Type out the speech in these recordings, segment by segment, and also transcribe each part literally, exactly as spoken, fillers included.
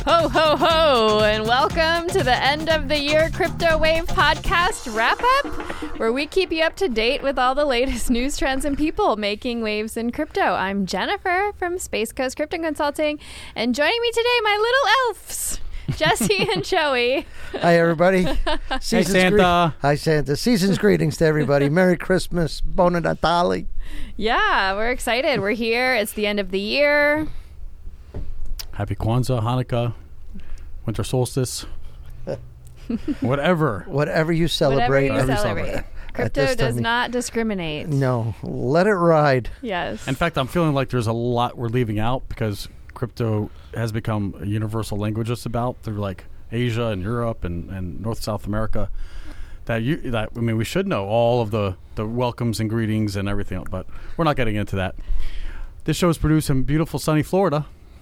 Ho, ho, ho, and welcome to the end of the year Crypto Wave podcast wrap up, where we keep you up to date with all the latest news, trends, and people making waves in crypto. I'm Jennifer from Space Coast Crypto Consulting, and joining me today, my little elves, Jesse and Joey. Hi, everybody. Hey, Season's Santa. Gre- Hi, Santa. Season's greetings to everybody. Merry Christmas. Buona Natale. Yeah, we're excited. We're here. It's the end of the year. Happy Kwanzaa, Hanukkah, winter solstice, whatever. Whatever you celebrate. Whatever you Whatever you celebrate. celebrate. Crypto this does time- not discriminate. No, let it ride. Yes. In fact, I'm feeling like there's a lot we're leaving out because crypto has become a universal language just about through like Asia and Europe and, and North South America. That you that I mean, we should know all of the, the welcomes and greetings and everything, but we're not getting into that. This show is produced in beautiful sunny Florida.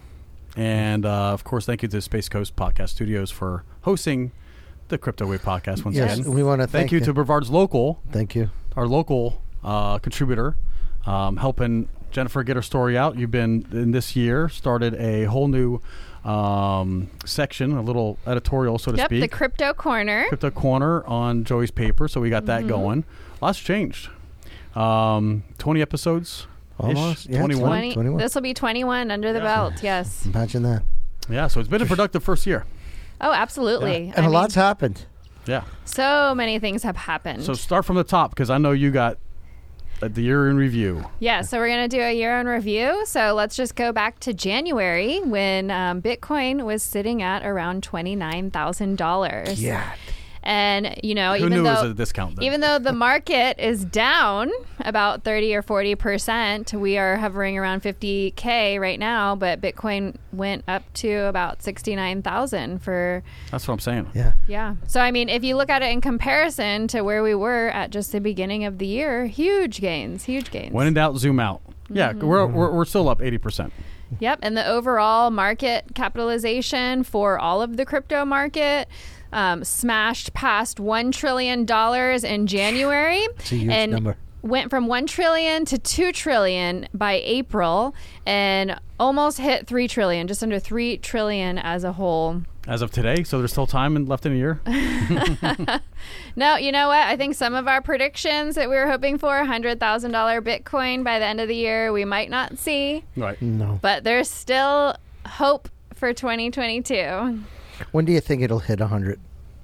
And, uh, of course, thank you to Space Coast Podcast Studios for hosting the Crypto Wave podcast once Yes, again. we want to Thank, thank you to Brevard's Local, Thank you. our local uh, contributor, um, helping Jennifer get her story out. You've been, in this year, started a whole new um, section, a little editorial, so to Yep, speak. the Crypto Corner. Crypto Corner on Joey's paper, so we got that Mm-hmm. going. Lots changed. Um, twenty episodes. Almost. Yeah, twenty-one. twenty. twenty-one. This will be twenty-one under the Yeah. belt. Yes. Imagine that. Yeah, so it's been a productive first year. Oh, absolutely. And I a mean, lot's happened. Yeah. so many things have happened. So start from the top because I know you got uh, the year in review. yeah, so we're going to do a year in review. So let's just go back to January when um, Bitcoin was sitting at around twenty-nine thousand dollars. Yeah. And, you know, Who even knew though it was at a discount then? even though the market is down about thirty or forty percent, we are hovering around fifty K right now, but Bitcoin went up to about sixty-nine thousand for, That's what I'm saying. Yeah. yeah. So, I mean, if you look at it in comparison to where we were at just the beginning of the year, huge gains, huge gains. When in doubt, zoom out. Yeah, Mm-hmm. we're, we're we're still up eighty percent. Yep. And the overall market capitalization for all of the crypto market um, smashed past one trillion dollars in January. It's a huge and number. went from one trillion to two trillion by April and almost hit three trillion, just under three trillion as a whole. As of today, so there's still time in, left in a year. No, you know what? I think some of our predictions that we were hoping for, one hundred thousand dollars Bitcoin by the end of the year, we might not see, Right. No. but there's still hope for twenty twenty-two. When do you think it'll hit one hundred?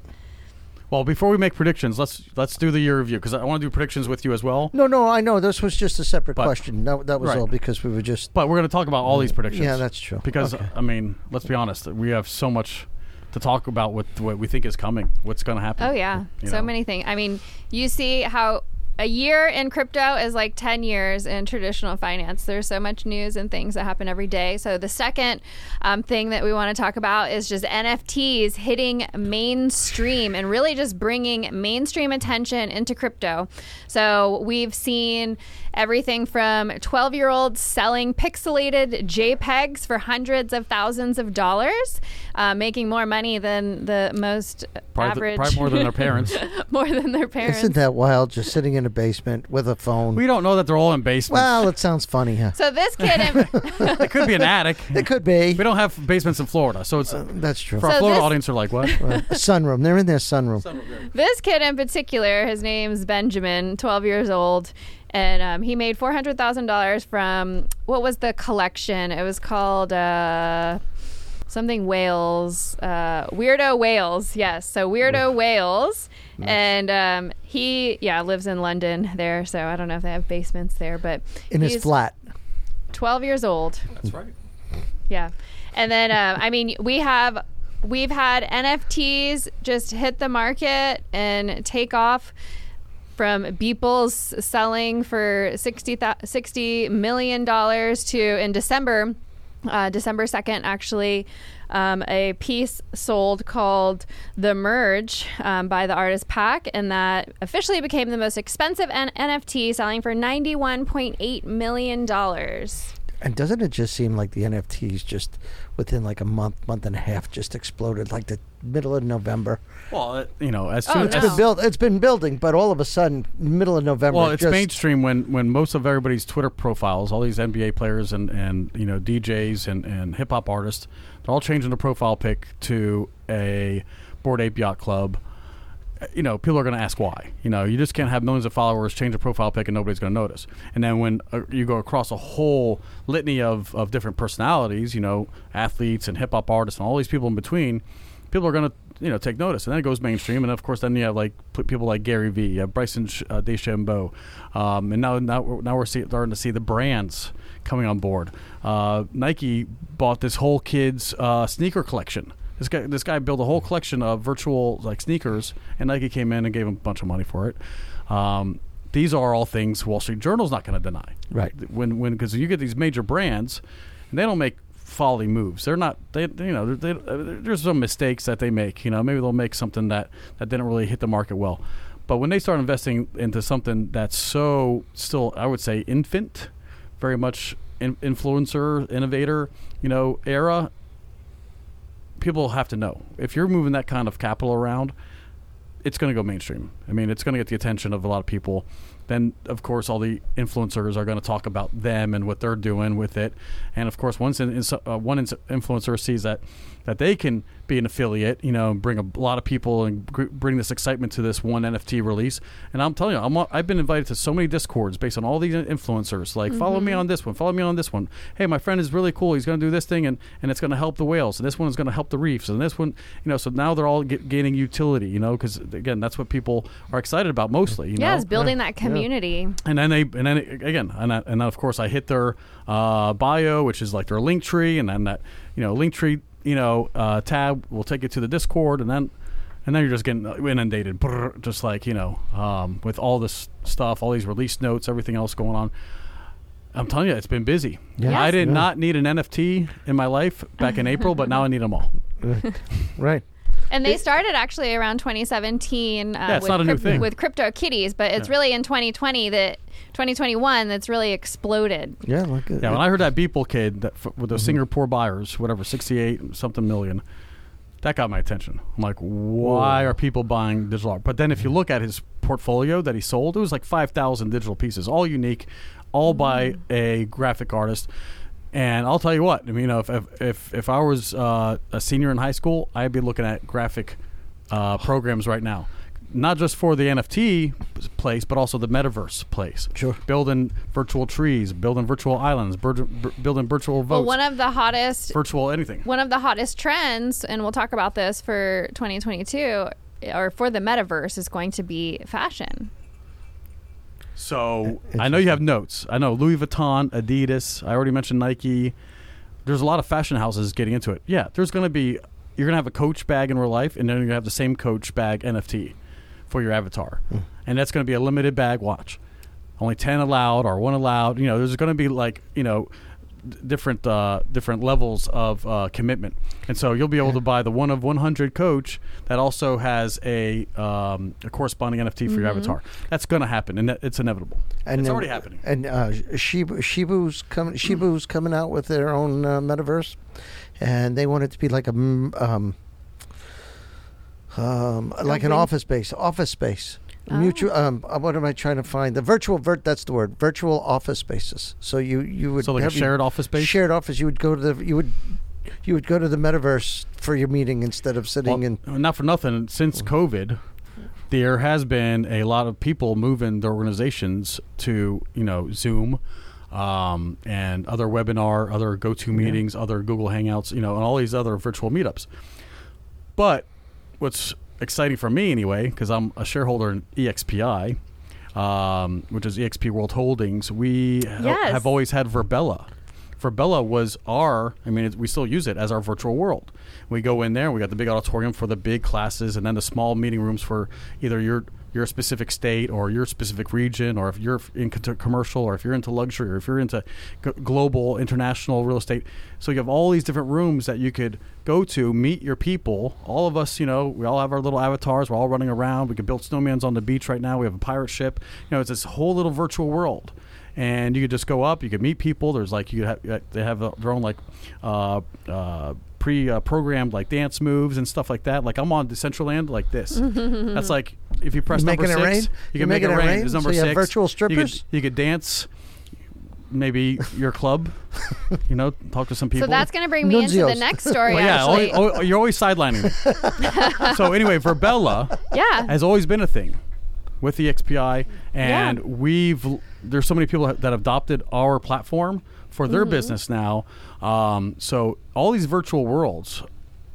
Well, before we make predictions, let's let's do the year review because I want to do predictions with you as well. No, no, I know. This was just a separate But- question. That, that was right. all because we were just... But we're going to talk about all these predictions. Yeah, that's true. Because Okay. I mean, let's be honest, we have so much to talk about with what we think is coming, what's going to happen. Oh, yeah. You So know. many things. I mean, you see how a year in crypto is like ten years in traditional finance. There's so much news and things that happen every day. So the second um, thing that we want to talk about is just N F Ts hitting mainstream and really just bringing mainstream attention into crypto. So we've seen everything from twelve-year-olds selling pixelated JPEGs for hundreds of thousands of dollars, uh, making more money than the most Probably, average. probably more than their parents. More than their parents. Isn't that wild? Just sitting in a basement with a phone. We don't know that they're all in basements. Well, it sounds funny, huh? So this kid, in, It could be an attic. It could be. We don't have basements in Florida, so it's Uh, that's true. for our So Florida this- audience are like, what? Uh, a sunroom. They're in their sunroom. this kid in particular, his name's Benjamin, twelve years old, and um, he made four hundred thousand dollars from what was the collection? It was called uh, something Whales, uh, Weirdo Whales. Yes, so Weirdo Whales, and um, he yeah lives in London there. So I don't know if they have basements there, but In his he's flat. twelve years old. That's right. Yeah. And then, um, I mean, we have, we've had N F Ts just hit the market and take off from Beeple's selling for sixty, sixty million dollars to in December, uh, December second, actually, um, a piece sold called The Merge um, by the artist Pack, and that officially became the most expensive N- NFT, selling for ninety-one point eight million dollars. And doesn't it just seem like the N F Ts just within like a month, month and a half just exploded, like the middle of November? Well, it, you know, as Oh, soon It's no. as been built. It's been building, but all of a sudden, middle of November. well, it's just, mainstream when, when most of everybody's Twitter profiles, all these N B A players and, and you know D Js and, and hip hop artists, they're all changing the profile pic to a Bored Ape Yacht Club. You know, people are going to ask why. You know, you just can't have millions of followers, change a profile pic, and nobody's going to notice. And then when uh, you go across a whole litany of, of different personalities, you know, athletes and hip hop artists and all these people in between, people are going to, you know, take notice. And then it goes mainstream. And of course, then you have like p- people like Gary Vee, you have Bryson Sh- uh, DeChambeau. Um, and now, now, we're- now we're see, starting to see the brands coming on board. Uh, Nike bought this whole kids uh, sneaker collection. This guy, this guy built a whole collection of virtual like sneakers, and Nike came in and gave him a bunch of money for it. Um, these are all things Wall Street Journal's not going to deny, Right. When when because you get these major brands, and they don't make folly moves. They're not. They you know they, they, there's some mistakes that they make. You know maybe they'll make something that that didn't really hit the market well, but when they start investing into something that's so still, I would say, infant, very much in, influencer, innovator, you know, era. People have to know if you're moving that kind of capital around, it's going to go mainstream. I mean, it's going to get the attention of a lot of people. Then, of course, all the influencers are going to talk about them and what they're doing with it. And of course, once in, uh, one influencer sees that that they can be an affiliate, you know, bring a lot of people and gr- bring this excitement to this one N F T release. And I'm telling you, I'm, I've been invited to so many Discords based on all these influencers. Like, mm-hmm. follow me on this one, follow me on this one. Hey, my friend is really cool. He's going to do this thing, and, and it's going to help the whales. And this one is going to help the reefs. And this one, you know, so now they're all get, gaining utility, you know, because, again, that's what people are excited about mostly, you yeah, know? it's building that community. And then they, and then again, and, I, and then of course I hit their uh, bio, which is like their link tree, and then that, you know, link tree, you know, uh, tab will take you to the Discord, and then, and then you're just getting inundated, brr, just like, you know, um, with all this stuff, all these release notes, everything else going on. I'm telling you, it's been busy. Yeah. I did Yeah. not need an N F T in my life back in April, but now I need them all. Right. And they started actually around twenty seventeen uh, Yeah, it's with, not a new crypt- thing. with CryptoKitties, but it's Yeah. really in twenty twenty that twenty twenty-one that's really exploded. Yeah. Like Yeah, when I heard that Beeple kid that f- with those Singapore buyers, whatever, sixty-eight something million, that got my attention. I'm like, why Whoa. are people buying digital art? But then if you look at his portfolio that he sold, it was like five thousand digital pieces, all unique, all by a graphic artist. And I'll tell you what, I mean, you know, if if if, if I was uh, a senior in high school, I'd be looking at graphic uh, programs right now. Not just for the N F T place, but also the metaverse place. Sure. Building virtual trees, building virtual islands, bir- bir- building virtual votes, Well, one of the hottest virtual anything. one of the hottest trends, and we'll talk about this for twenty twenty-two, or for the metaverse, is going to be fashion. So I know you have notes. I know Louis Vuitton, Adidas. I already mentioned Nike. There's a lot of fashion houses getting into it. Yeah, there's going to be, you're going to have a Coach bag in real life, and then you're going to have the same Coach bag N F T for your avatar. Mm. And that's going to be a limited bag watch. Only ten allowed or one allowed. You know, there's going to be like, you know, d- different uh, different levels of uh, commitment. And so you'll be able Yeah. to buy the one of one hundred Coach that also has a, um, a corresponding N F T for your avatar. That's going to happen, and that- it's inevitable. And it's uh, already happening. And uh, Shibu, Shibu's coming. Shibu's coming out with their own uh, metaverse, and they want it to be like a mm, um, um, like an win- office space. Office space. Oh. Mutual. Um, uh, what am I trying to find? The virtual. Vert. That's the word. Virtual office spaces. So you you would So like a have your shared office space? Shared office. You would go to the. You would. You would go to the metaverse for your meeting instead of sitting in. Well, not for nothing. Since COVID, there has been a lot of people moving their organizations to, you know, Zoom um, and other webinar, other go-to meetings, other Google Hangouts, you know, and all these other virtual meetups. But what's exciting for me anyway, because I'm a shareholder in E X P I, um, which is E X P World Holdings, we ha- Yes. have always had Verbella. Verbella was our, I mean, it, we still use it as our virtual world. We go in there, we got the big auditorium for the big classes, and then the small meeting rooms for either your your specific state or your specific region, or if you're into commercial, or if you're into luxury, or if you're into g- global, international real estate. So you have all these different rooms that you could go to, meet your people. All of us, you know, we all have our little avatars. We're all running around. We could build snowmans on the beach right now. We have a pirate ship. You know, it's this whole little virtual world. and you could just go up. You could meet people. There's like you have they have their own like uh, uh, pre-programmed like dance moves and stuff like that. Like I'm on Decentraland like this. That's like if you press You're number making it six, rain? you You're can make it making it rain. rain? There's number So you have six. virtual You strippers? could, you could dance. Maybe your club, you know, talk to some people. So that's going to bring me into the Nunzios. next story. Well, yeah, actually, always, always, you're always sidelining me. So anyway, Verbella yeah. has always been a thing with the X P I, and Yeah. we've there's so many people that have adopted our platform for their Mm-hmm. business now. Um, so all these virtual worlds,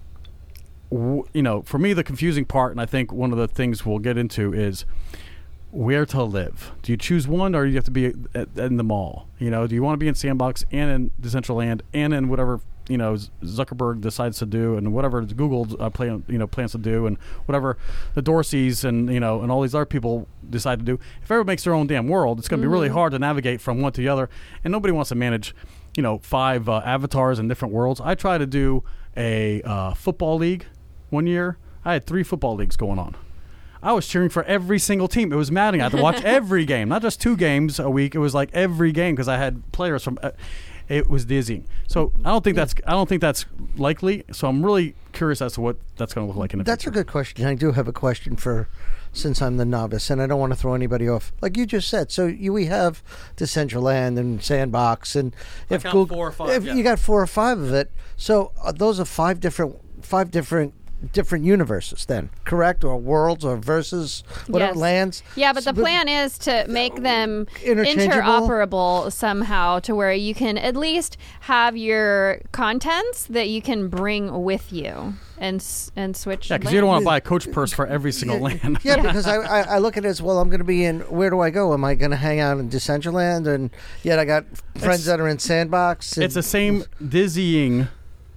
w- you know, for me the confusing part, and I think one of the things we'll get into is where to live. Do you choose one, or do you have to be at, in the mall? You know, do you want to be in Sandbox and in Decentraland and in whatever you know Zuckerberg decides to do, and whatever Google uh, plan you know plans to do, and whatever the Dorseys and you know and all these other people decide to do? If everyone makes their own damn world, it's going to Mm-hmm. be really hard to navigate from one to the other, and nobody wants to manage you know five uh, avatars in different worlds. I tried to do a uh, football league one year. I had three football leagues going on. I was cheering for every single team. It was maddening. I had to watch every game, not just two games a week. It was like every game because I had players from. Uh, it was dizzying. So I don't think that's. I don't think that's likely. So I'm really curious as to what that's going to look like in the That's future. a good question. I do have a question for, since I'm the novice, and I don't want to throw anybody off. Like you just said, so you, we have Decentraland and Sandbox, and if count Google, four or five, if yeah. you got four or five of it, so uh, those are five different, five different. different universes then, correct? Or worlds or versus whatever Yes. lands. Yeah, but the So- plan is to make them Interchangeable? interoperable somehow to where you can at least have your contents that you can bring with you and s- and switch. Yeah, because you don't want to lands. buy a coach purse for every single land. Yeah, because I, I, I look at it as, well, I'm going to be in, where do I go? Am I going to hang out in Decentraland? And yet I got friends It's- that are in Sandbox. And, It's the same dizzying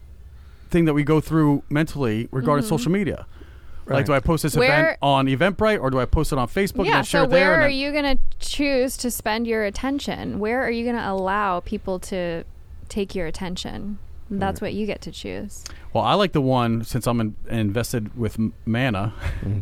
thing that we go through mentally regarding Mm-hmm. social media. Right. Like, do I post this Where- event on Eventbrite, or do I post it on Facebook and Yeah, then share so it there? where and are then- you going to choose to spend your attention? Where are you going to allow people to take your attention? That's what you get to choose. Well, I like the one, since I'm in, invested with M- Mana.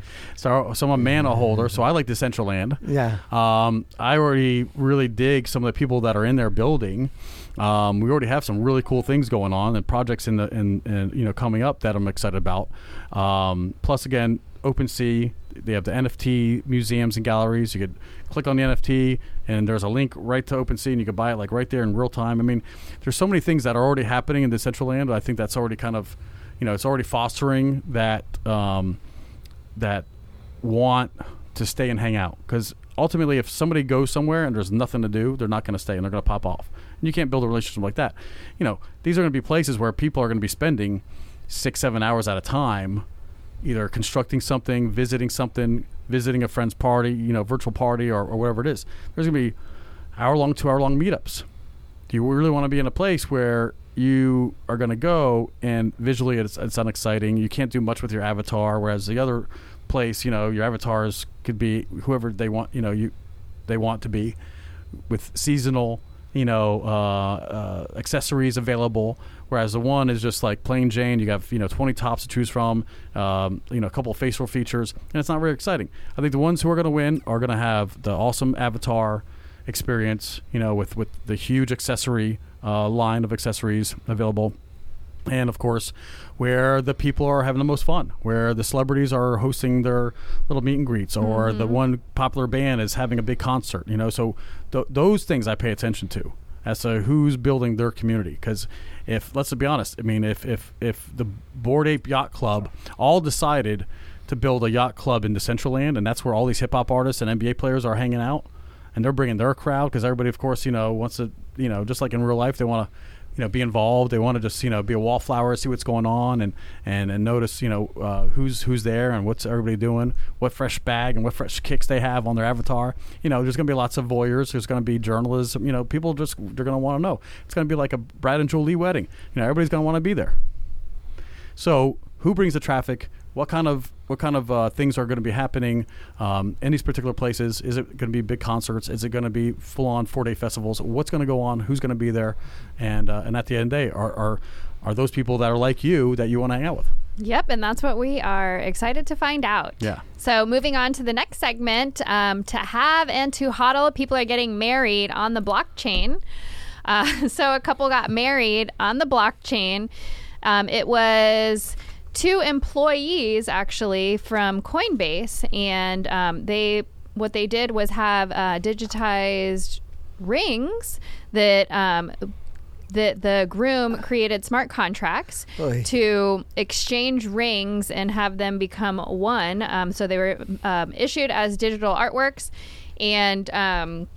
so, so I'm a Mana holder, so I like Decentraland. Yeah. Um, I already really dig some of the people that are in there building. Um, we already have some really cool things going on and projects in the in, in you know coming up that I'm excited about. Um, plus, again, OpenSea, they have the N F T museums and galleries. You could click on the N F T, and there's a link right to OpenSea, and you could buy it like right there in real time. I mean, there's so many things that are already happening in Decentraland. I think that's already kind of, you know, it's already fostering that um, that want to stay and hang out. Because ultimately, if somebody goes somewhere and there's nothing to do, they're not going to stay and they're going to pop off. And you can't build a relationship like that. You know, these are going to be places where people are going to be spending six, seven hours at a time, either constructing something, visiting something, visiting a friend's party, you know, virtual party or, or whatever it is. There's going to be hour-long, two-hour-long meetups. Do you really want to be in a place where you are going to go and visually it's, it's unexciting? You can't do much with your avatar, whereas the other place, you know, your avatars could be whoever they want, you know, you they want to be, with seasonal, you know, uh, uh, accessories available. Whereas the one is just like plain Jane. You have, you know, twenty tops to choose from, um, you know, a couple of facial features, and it's not very exciting. I think the ones who are going to win are going to have the awesome avatar experience, you know, with, with the huge accessory uh, line of accessories available. And, of course, where the people are having the most fun, where the celebrities are hosting their little meet and greets, or Mm-hmm. the one popular band is having a big concert, you know. So th- those things I pay attention to as to who's building their community. Because if, let's be honest, I mean, if, if, if the Bored Ape Yacht Club all decided to build a yacht club in Decentraland, and that's where all these hip-hop artists and N B A players are hanging out, and they're bringing their crowd, because everybody, of course, you know, wants to, you know, just like in real life, they want to, you know, be involved. They want to just, you know, be a wallflower, see what's going on, and, and, and notice, you know, uh, who's who's there and what's everybody doing, what fresh bag and what fresh kicks they have on their avatar. You know, there's going to be lots of voyeurs. There's going to be journalism. You know, people just, they're going to want to know. It's going to be like a Brad and Julie wedding. You know, everybody's going to want to be there. So who brings the traffic? What kind of what kind of uh, things are going to be happening um, in these particular places? Is it going to be big concerts? Is it going to be full-on four-day festivals? What's going to go on? Who's going to be there? And uh, and at the end of the day, are, are are those people that are like you that you want to hang out with? Yep, and that's what we are excited to find out. Yeah. So moving on to the next segment, um, to have and to hodl, people are getting married on the blockchain. Uh, so a couple got married on the blockchain. Um, it was two employees actually from Coinbase, and um, they what they did was have uh, digitized rings that um, that the groom created smart contracts Oy. to exchange rings and have them become one. Um, so they were um, issued as digital artworks, and um,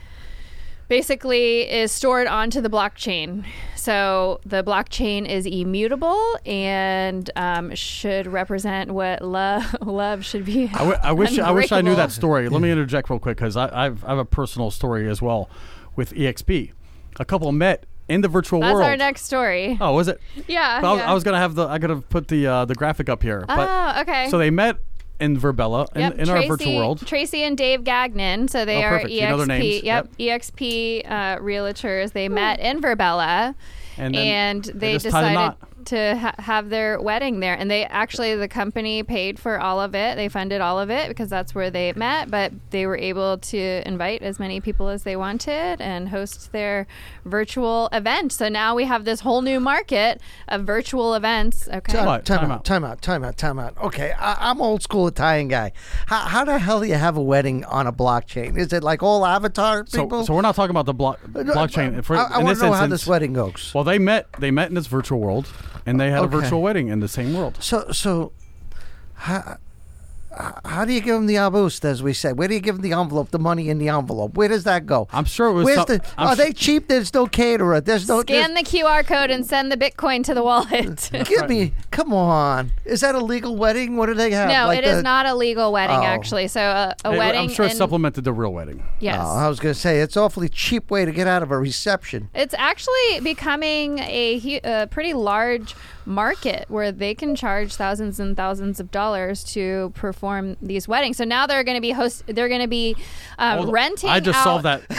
basically is stored onto the blockchain. So the blockchain is immutable and um, should represent what love love should be. I, w- I wish I wish I knew unbreakable. that story. Let me interject real quick because I I've, I have a personal story as well with E X P. A couple met in the virtual That's world. our next story. Oh, was it? Yeah. But I was, yeah. I was gonna have the I gotta put the uh, the graphic up here. But Oh, okay. so they met in Verbella in, Yep, in Tracy, our virtual world. Tracy and Dave Gagnon. So they Oh, are perfect. E X P. You know their names. Yep, Yep. E X P uh, realtors. They met in Verbella, And then and they they just tied a decided knot. to ha- have their wedding there. And they actually, the company paid for all of it. They funded all of it because that's where they met. But they were able to invite as many people as they wanted and host their virtual event. So now we have this whole new market of virtual events. Okay. Time, What? time Time out, out. time out, time out, time out. Okay, I, I'm old school Italian guy. How, how the hell do you have a wedding on a blockchain? Is it like all avatar people? So, so we're not talking about the block, blockchain. For, I, I in want this to know how instance- this wedding goes. Well, they met. They met in this virtual world, and they had Okay. a virtual wedding in the same world. So, so how, how do you give them the abust, as we said? Where do you give them the envelope, the money in the envelope? Where does that go? I'm sure it was. Where's some- the? I'm Are sh- they cheap? There's no caterer. There's no. Scan the Q R code and send the Bitcoin to the wallet. there's- Give me. Come on. Is that a legal wedding? What do they have? No, Like it is the- not a legal wedding, Oh. actually. So a, a It- wedding. I'm sure it in- supplemented the real wedding. Yes. Oh, I was going to say it's awfully cheap way to get out of a reception. It's actually becoming a, hu- a pretty large market where they can charge thousands and thousands of dollars to perform these weddings. So now they're going to be host. They're going to be uh, Hold on. renting. I just out, solved that.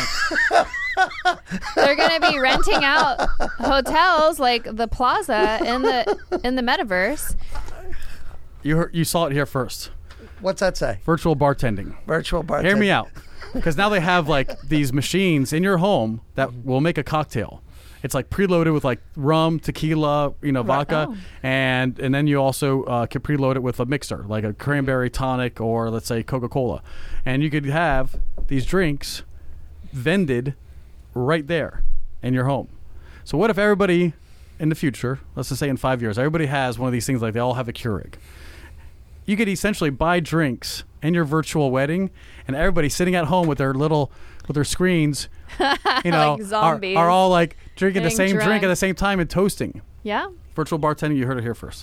They're going to be renting out hotels like the Plaza in the in the metaverse. You heard, you saw it here first. What's that say? Virtual bartending. Virtual bar. Hear me out. Because now they have like these machines in your home that will make a cocktail. It's like preloaded with like rum, tequila, you know, vodka, Oh. and and then you also uh, can preload it with a mixer, like a cranberry tonic or let's say Coca-Cola, and you could have these drinks vended right there in your home. So what if everybody in the future, let's just say in five years, everybody has one of these things like they all have a Keurig. You could essentially buy drinks in your virtual wedding, and everybody sitting at home with their little with their screens, you know, Like are, zombies. are all like drinking the Getting same drink drunk. at the same time and toasting. Yeah. Virtual bartending, you heard it here first.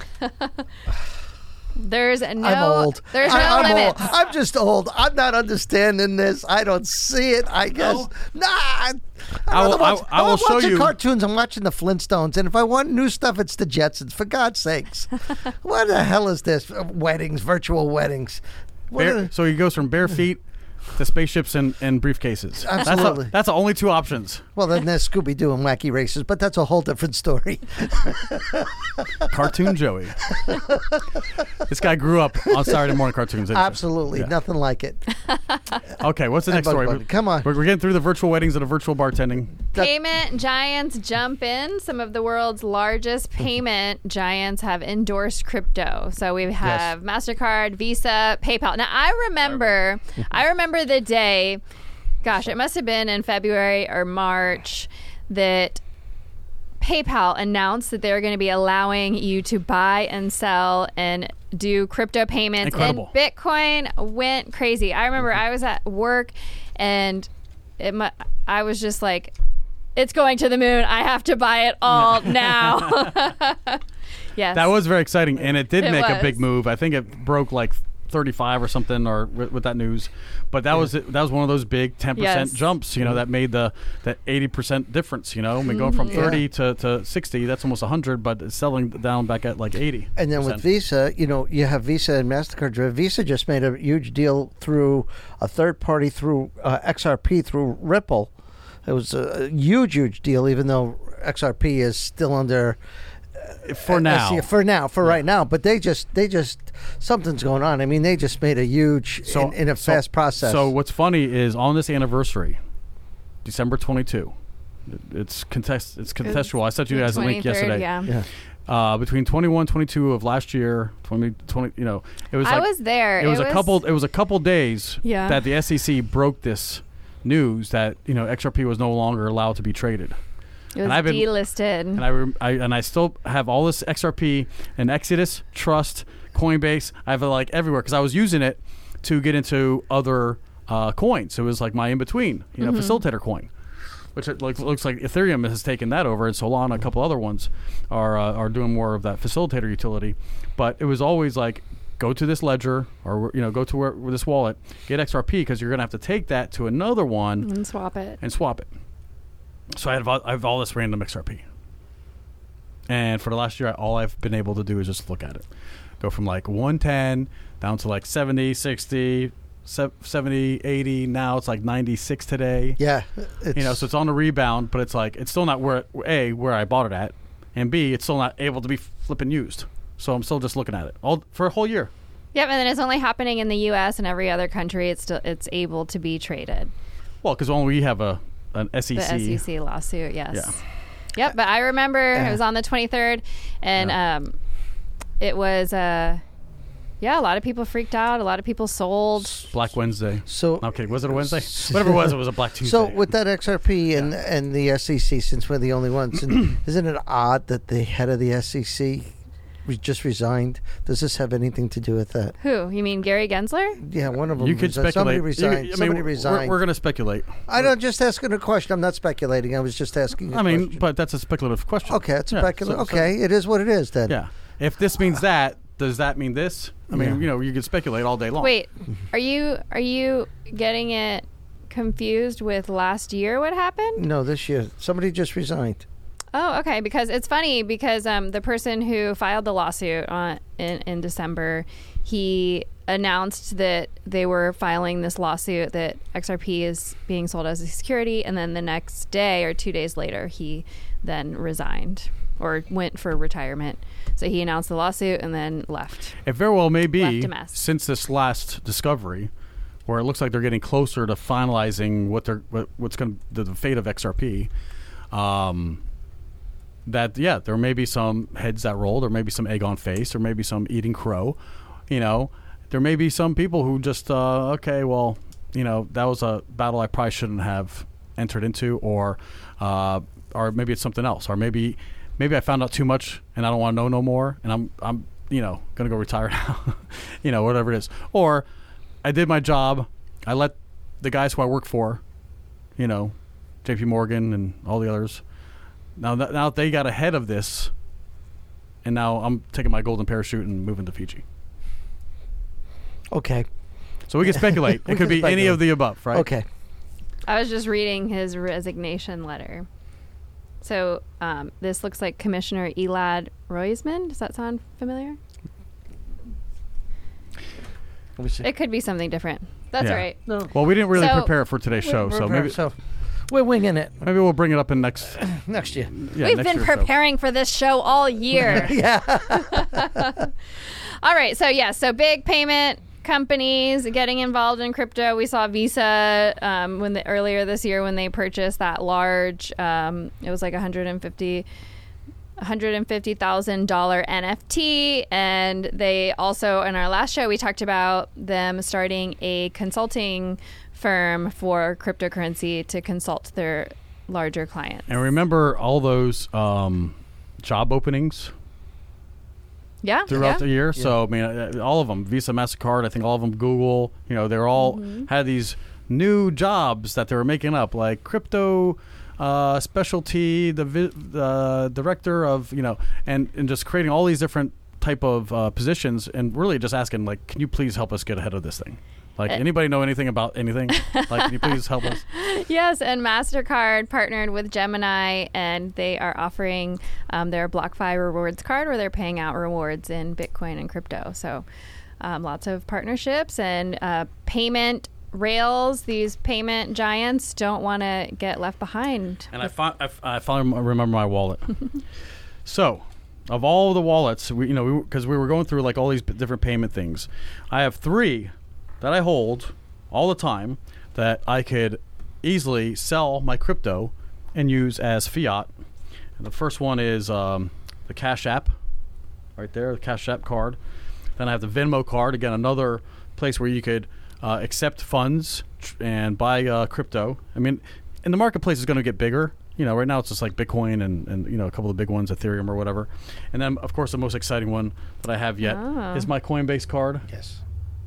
There's no. I'm old. There's I, no I'm limits. old. I'm just old. I'm not understanding this. I don't see it. I guess. Nah. I, I will- watch, I- I will I'm show watching you- cartoons. I'm watching the Flintstones, and if I want new stuff, it's the Jetsons. For God's sakes, what the hell is this? Uh, Weddings, virtual weddings. What Bare, are- so he goes from bare feet to spaceships and, and briefcases. Absolutely. That's, a, that's the only two options. well, then there's Scooby Doo and Wacky Races, but that's a whole different story. Cartoon Joey. This guy grew up on Saturday morning cartoons. didn't he? Absolutely, Yeah. nothing like it. Okay, what's the next Bug story? Bunny. Come on. We're, we're getting through the virtual weddings and the virtual bartending. Payment giants jump in. Some of the world's largest payment giants have endorsed crypto. So we have MasterCard, Visa, PayPal. Now I remember I remember the day, gosh, it must have been in February or March, that PayPal announced that they're going to be allowing you to buy and sell and do crypto payments. Incredible. And Bitcoin went crazy. I remember I was at work and it, mu- I was just like, it's going to the moon. I have to buy it all now. Yes. That was very exciting, and it did It make a was. big move. I think it broke like thirty-five or something, or with, with that news. But that was that was one of those big ten percent Yes. jumps. You know, that made the that eighty percent difference. You know, I mean, going from Mm-hmm. thirty to, to sixty, that's almost a hundred, but it's selling down back at like eighty. And then with Visa, you know, you have Visa and MasterCard driven. Visa just made a huge deal through a third party, through uh, X R P, through Ripple. It was a huge, huge deal, even though X R P is still under for now. See, for now, for yeah. right now. But they just, they just, something's going on. I mean, they just made a huge, so, in, in a so, fast process. So what's funny is on this anniversary, December twenty-second, it's contest, it's contextual. I sent you guys a link yesterday. Yeah. yeah. Uh, between twenty-one, twenty-two of last year, twenty, twenty, you know, it was. I like, was there. It was it a was couple. It was a couple days yeah. that the S E C broke this news that you know X R P was no longer allowed to be traded. It was and I've been, delisted. And I, rem- I and I still have all this X R P and Exodus, Trust, Coinbase. I have it like everywhere because I was using it to get into other uh, coins. It was like my in between, you know, mm-hmm. facilitator coin. Which it like, looks like Ethereum has taken that over, and Solana, a couple other ones, are uh, are doing more of that facilitator utility. But it was always like, go to this ledger, or you know, go to where, where this wallet, get X R P, because you're going to have to take that to another one and swap it. And swap it. So I have I have all this random X R P, and for the last year, all I've been able to do is just look at it, go from like one ten down to like seventy, sixty. seventy, eighty, now it's like ninety-six today. Yeah. You know, so it's on the rebound, but it's like, it's still not where, A, where I bought it at, and B, it's still not able to be flipping used. So I'm still just looking at it all for a whole year. Yep, and then it's only happening in the U S and every other country. It's still it's able to be traded. Well, because only we have a an S E C. The S E C lawsuit, yes. Yeah. Yep, but I remember uh, it was on the twenty-third, and yeah. um, it was... Uh, Yeah, a lot of people freaked out. A lot of people sold. Black Wednesday. So okay, was it a Wednesday? Whatever it was, it was a Black Tuesday. So with that X R P and yeah. and the S E C, since we're the only ones, and isn't it odd that the head of the S E C just resigned? Does this have anything to do with that? Who? You mean Gary Gensler? Yeah, one of them. You could resigned. speculate. Somebody resigned. You, I mean, Somebody resigned. We're, we're going to speculate. I don't just asking a question. I'm not speculating. I was just asking. A I mean, question. but that's a speculative question. Okay, it's yeah, speculative. So, okay, so, it is what it is then. Yeah. If this means that, does that mean this? I mean, yeah. you know, you could speculate all day long. Wait, are you are you getting it confused with last year? What happened? No, this year somebody just resigned. Oh, okay. Because it's funny because um, the person who filed the lawsuit on in, in December, he announced that they were filing this lawsuit that X R P is being sold as a security, and then the next day or two days later, he then resigned or went for retirement. So he announced the lawsuit and then left. It very well may be, a mess. Since this last discovery, where it looks like they're getting closer to finalizing what they're what, what's going to the fate of X R P. Um, that yeah, there may be some heads that roll, there may be some egg on face, there may be some eating crow. You know, there may be some people who just uh, okay, well, you know, that was a battle I probably shouldn't have entered into, or uh, or maybe it's something else, or maybe. Maybe I found out too much and I don't want to know no more, and I'm I'm you know gonna go retire now, you know, whatever it is. Or I did my job, I let the guys who I work for, you know, J P Morgan and all the others. Now that now they got ahead of this, and now I'm taking my golden parachute and moving to Fiji. Okay. So we can speculate. we it could be speculate. Any of the above, right? Okay. I was just reading his resignation letter. So um, this looks like Commissioner Elad Roisman. Does that sound familiar? Let me see. It could be something different. That's yeah. right. No. Well, we didn't really so prepare for today's show, so maybe so we're winging it. Maybe we'll bring it up in next next year. Yeah, We've next been year preparing so. for this show all year. yeah. All right. So yeah. So big payment companies getting involved in crypto. We saw Visa um, when the, earlier this year when they purchased that large. Um, it was like one hundred fifty. one hundred fifty thousand dollars N F T, and they also, in our last show, we talked about them starting a consulting firm for cryptocurrency to consult their larger clients. And remember all those um, job openings yeah, throughout yeah. the year? Yeah. So, I mean, uh, all of them, Visa, MasterCard, I think all of them, Google, you know, they're all mm-hmm. had these new jobs that they were making up, like crypto uh, specialty, the vi- uh, director of, you know, and, and just creating all these different type of uh, positions, and really just asking, like, can you please help us get ahead of this thing? Like, anybody know anything about anything? Like, can you please help us? Yes, and MasterCard partnered with Gemini, and they are offering um, their BlockFi rewards card where they're paying out rewards in Bitcoin and crypto. So um, lots of partnerships and uh, payment rails. These payment giants don't want to get left behind. And I, fi- I, f- I finally remember my wallet. So of all the wallets, we, you know, because we, we were going through like all these p- different payment things, I have three that I hold all the time that I could easily sell my crypto and use as fiat. And the first one is um, the Cash App, right there, the Cash App card. Then I have the Venmo card, again, another place where you could uh, accept funds tr- and buy uh, crypto. I mean, and the marketplace is going to get bigger. You know, right now it's just like Bitcoin and, and, you know, a couple of the big ones, Ethereum or whatever. And then, of course, the most exciting one that I have yet Oh. is my Coinbase card. Yes.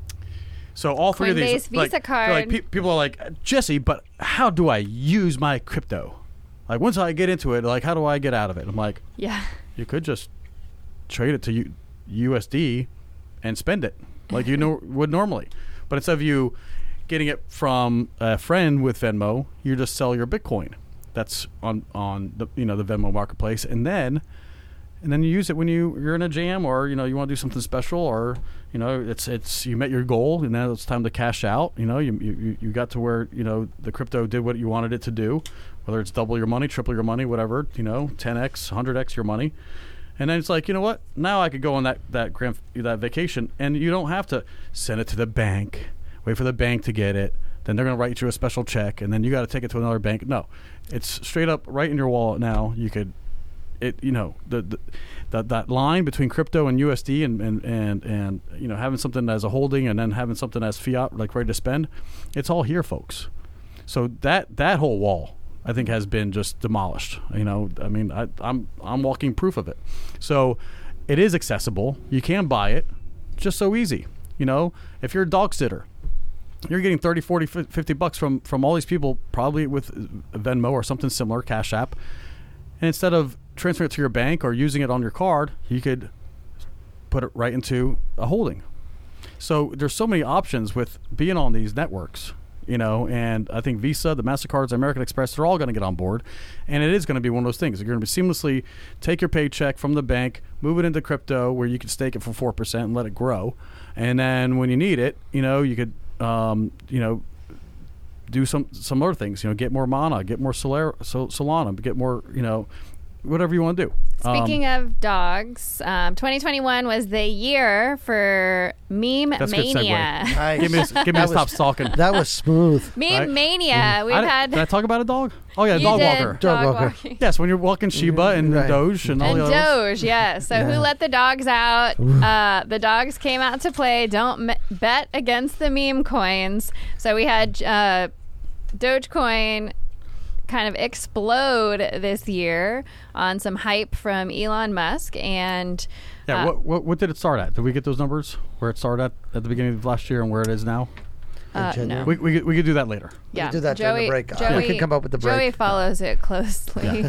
So all three of these, Coinbase like, Visa card. like pe- people are like, Jesse, but how do I use my crypto? Like, once I get into it, like, how do I get out of it? I'm like, Yeah. you could just trade it to U- USD and spend it like you know would normally. But instead of you getting it from a friend with Venmo, you just sell your Bitcoin. That's on on the you know the Venmo marketplace, and then and then you use it when you you're in a jam, or you know you want to do something special, or you know it's it's you met your goal and now it's time to cash out. You know you you you got to where you know the crypto did what you wanted it to do, whether it's double your money, triple your money, whatever, you know, ten x, one hundred x your money. And then it's like, you know what? Now I could go on that that grand, that vacation, and you don't have to send it to the bank, wait for the bank to get it. Then they're going to write you a special check, and then you got to take it to another bank. No, it's straight up right in your wallet now. You could, it you know, the, the that that line between crypto and U S D and, and and and you know having something as a holding and then having something as fiat like ready to spend, it's all here, folks. So that that whole wall, I think, has been just demolished. You know, I mean, I, I'm I'm walking proof of it. So it is accessible. You can buy it, just so easy. You know, if you're a dog sitter, you're getting thirty, forty, fifty bucks from, from all these people, probably with Venmo or something similar, Cash App. And instead of transferring it to your bank or using it on your card, you could put it right into a holding. So there's so many options with being on these networks. You know, and I think Visa, the MasterCards, American Express, they're all going to get on board. And it is going to be one of those things. You're going to seamlessly take your paycheck from the bank, move it into crypto where you can stake it for four percent and let it grow. And then when you need it, you know, you could, um, you know, do some, some other things. You know, get more Mana, get more Solar, Sol- Solana, get more, you know, whatever you want to do. Speaking um, of dogs, um, twenty twenty-one was the year for Meme That's a good segue. Mania. Nice. Give me, a, give me a stop stalking. That was smooth. Meme Right? Mania. We've I, had. did I talk about a dog? Oh, yeah, you dog did, walker. Dog Dog walker. walking. Yes, when you're walking Shiba and Right. Doge and all And the others. Doge, yeah. So Yeah. who let the dogs out? Uh, the dogs came out to play. Don't me- bet against the meme coins. So we had uh, Dogecoin kind of explode this year on some hype from Elon Musk. And Yeah, uh, what, what what did it start at? Did we get those numbers? Where it started at at the beginning of last year and where it is now? uh, January. no. We we could, we could do that later. Yeah, do that during the Joey, break. Joey, We can come up with the Joey break. follows it closely.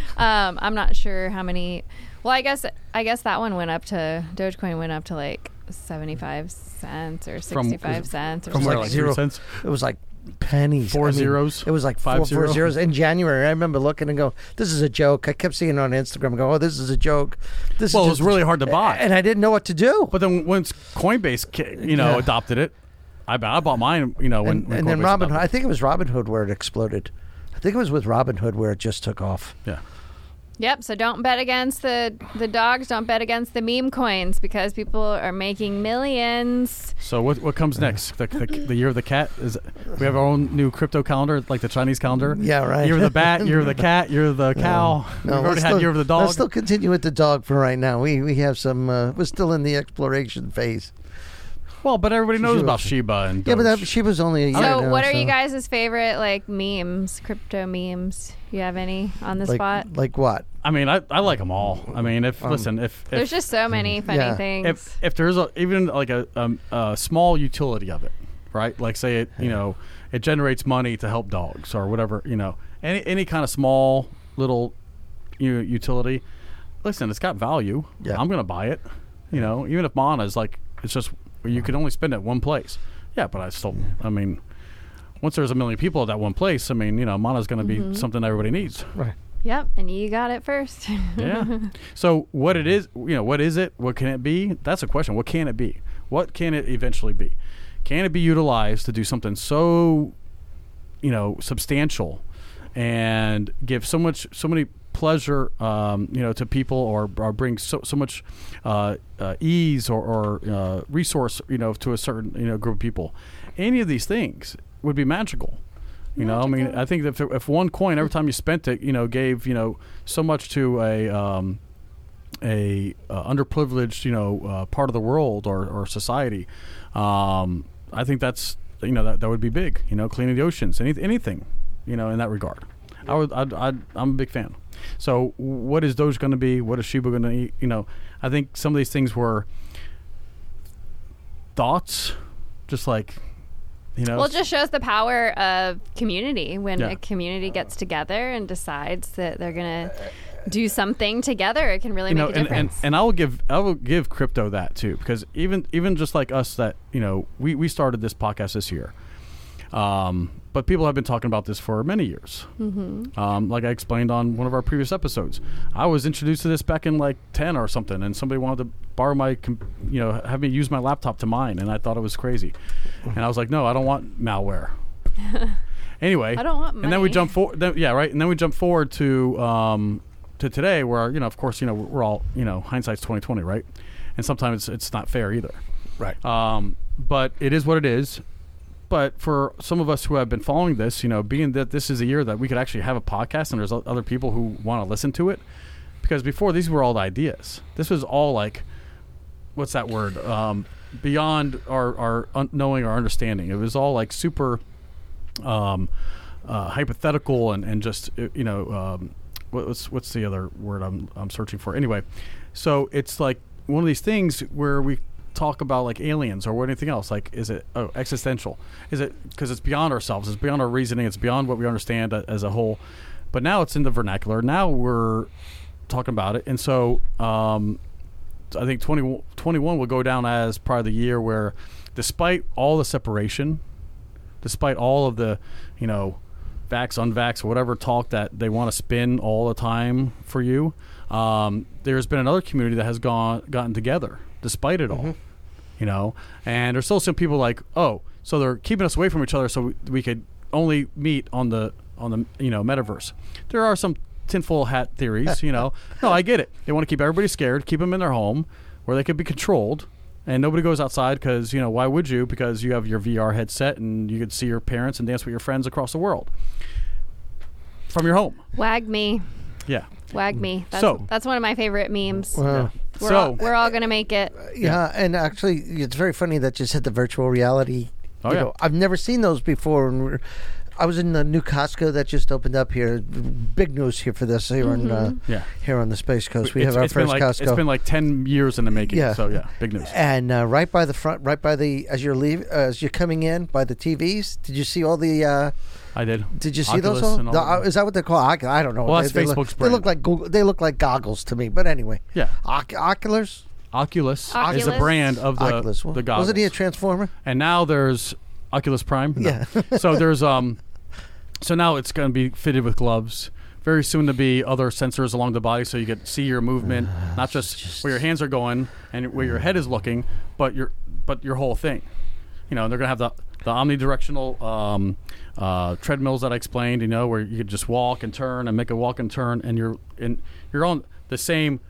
um, I'm not sure how many. Well, I guess I guess that one went up to Dogecoin went up to like seventy-five cents or From- sixty-five cents or From something. where, like like zero. zero cents? It was like pennies. Four I mean, zeros? It was like Five four, zero? four zeros in January. I remember looking and go, "This is a joke." I kept seeing it on Instagram and go, "Oh, this is a joke." This Well, is it was just a really jo-" hard to buy. and I didn't know what to do. But then once Coinbase, ca- you know, Yeah. adopted it, I, I bought mine. You know, when, and when and then Coinbase Robinhood. adopted I it. think it was Robinhood where it exploded. I think it was with Robinhood where it just took off. Yeah. Yep. So don't bet against the the dogs. Don't bet against the meme coins because people are making millions. So what what comes next? The, the, the year of the cat is. We have our own new crypto calendar, like the Chinese calendar. Yeah, right. Year of the bat, year of the cat, year of the cow. We've already let's had still- year of the dog. Let's still continue with the dog for right now. We we have some. Uh, we're still in the exploration phase. Well, but everybody knows Sure. about Shiba and Yeah, but Doge. that, she was only a year. So, now, what are so- you guys' favorite like memes, crypto memes? You have any on the like, spot? Like what? I mean, I, I like them all. I mean, if Um, listen, if, if There's just so many funny Yeah. things. if if there's a even like a um, a small utility of it, right? Like say it, you know, it generates money to help dogs or whatever, you know, any any kind of small little you know, utility. Listen, it's got value. Yeah. I'm gonna buy it. You know, even if Mana is like it's just you can only spend it one place. Yeah, but I still, I mean, once there's a million people at that one place, I mean, you know, Mana is gonna Mm-hmm. be something everybody needs. Right. Yep, and you got it first. Yeah. So what it is, you know, what is it? What can it be? That's a question. What can it be? What can it eventually be? Can it be utilized to do something so, you know, substantial and give so much, so many pleasure, um, you know, to people, or, or bring so so much uh, uh, ease or, or uh, resource, you know, to a certain you know group of people. Any of these things would be magical. You know, I mean, I think that if, if one coin every time you spent it, you know, gave you know so much to a um, a uh, underprivileged, you know, uh, part of the world or, or society, um, I think that's you know that that would be big. You know, cleaning the oceans, any, anything, you know, in that regard. I would, I'd, I'd, I'm a big fan. So, what is Doge going to be? What is Shiba going to eat? You know, I think some of these things were thoughts, just like, you know. Well, it just shows the power of community when Yeah. a community gets together and decides that they're going to do something together. It can really you make know, a and, and, difference. and I will give I will give crypto that too, because even even just like us, that you know, we, we started this podcast this year. Um, but people have been talking about this for many years. Mm-hmm. Um, like I explained on one of our previous episodes, I was introduced to this back in like ten or something, and somebody wanted to borrow my, com- you know, have me use my laptop to mine, and I thought it was crazy. And I was like, no, I don't want malware. Anyway, I don't want and then we money. jump forward. Yeah, right. And then we jump forward to um, to today, where you know, of course, you know, we're all you know, hindsight's twenty twenty, right? And sometimes it's, it's not fair either. Right. Um, but it is what it is. But for some of us who have been following this, you know, being that this is a year that we could actually have a podcast and there's o- other people who want to listen to it, because before these were all the ideas. This was all like, what's that word? Um, beyond our, our un- knowing or understanding. It was all like super um, uh, hypothetical and, and just, uh, you know, um, what's what's the other word I'm I'm searching for? Anyway, so it's like one of these things where we talk about like aliens or anything else. Like, is it oh existential? Is it because it's beyond ourselves? It's beyond our reasoning. It's beyond what we understand a, as a whole. But now it's in the vernacular. Now we're talking about it, and so um, I think twenty twenty-one will go down as probably the year where, despite all the separation, despite all of the, you know, vax, unvax, whatever talk that they want to spin all the time for you, um, there's been another community that has gone gotten together despite it all. Mm-hmm. You know, and there's still some people like, oh, so they're keeping us away from each other so we, we could only meet on the on the you know metaverse. There are some tinfoil hat theories, you know. No, I get it. They want to keep everybody scared, keep them in their home where they could be controlled, and nobody goes outside because, you know, why would you? Because you have your V R headset and you could see your parents and dance with your friends across the world from your home. Wag me. Yeah. Wag me. That's, So- that's one of my favorite memes. Wow. We're, So- all, we're all going to make it. Yeah, and actually, it's very funny that you said the virtual reality. Oh, you yeah. know, I've never seen those before. And we're, I was in the new Costco that just opened up here. Big news here for this here on uh, Yeah. here on the Space Coast. We It's- have our it's been first like, Costco. It's been like ten years in the making. Yeah. So, yeah, big news. And uh, right by the front, right by the as you're leave, uh, as you're coming in by the T Vs. Did you see all the? Uh, I did. did you see Oculus those? All? and all The, that. uh, is that what they're called? I, I don't know. Well, they, that's they look, Facebook's They look brand. like Google, they look like goggles to me. But anyway, Yeah. Oc- Oculus. Oculus, is Oculus? the brand of the, Oculus. the goggles. Wasn't he a Transformer? And now there's Oculus Prime. No. Yeah. So there's um, so now it's going to be fitted with gloves. Very soon to be other sensors along the body, so you can see your movement, not just, just- where your hands are going and where your head is looking, but your but your whole thing. You know, they're going to have the the omnidirectional um, uh, treadmills that I explained. You know, where you could just walk and turn and make a walk and turn, and you're in you're on the same,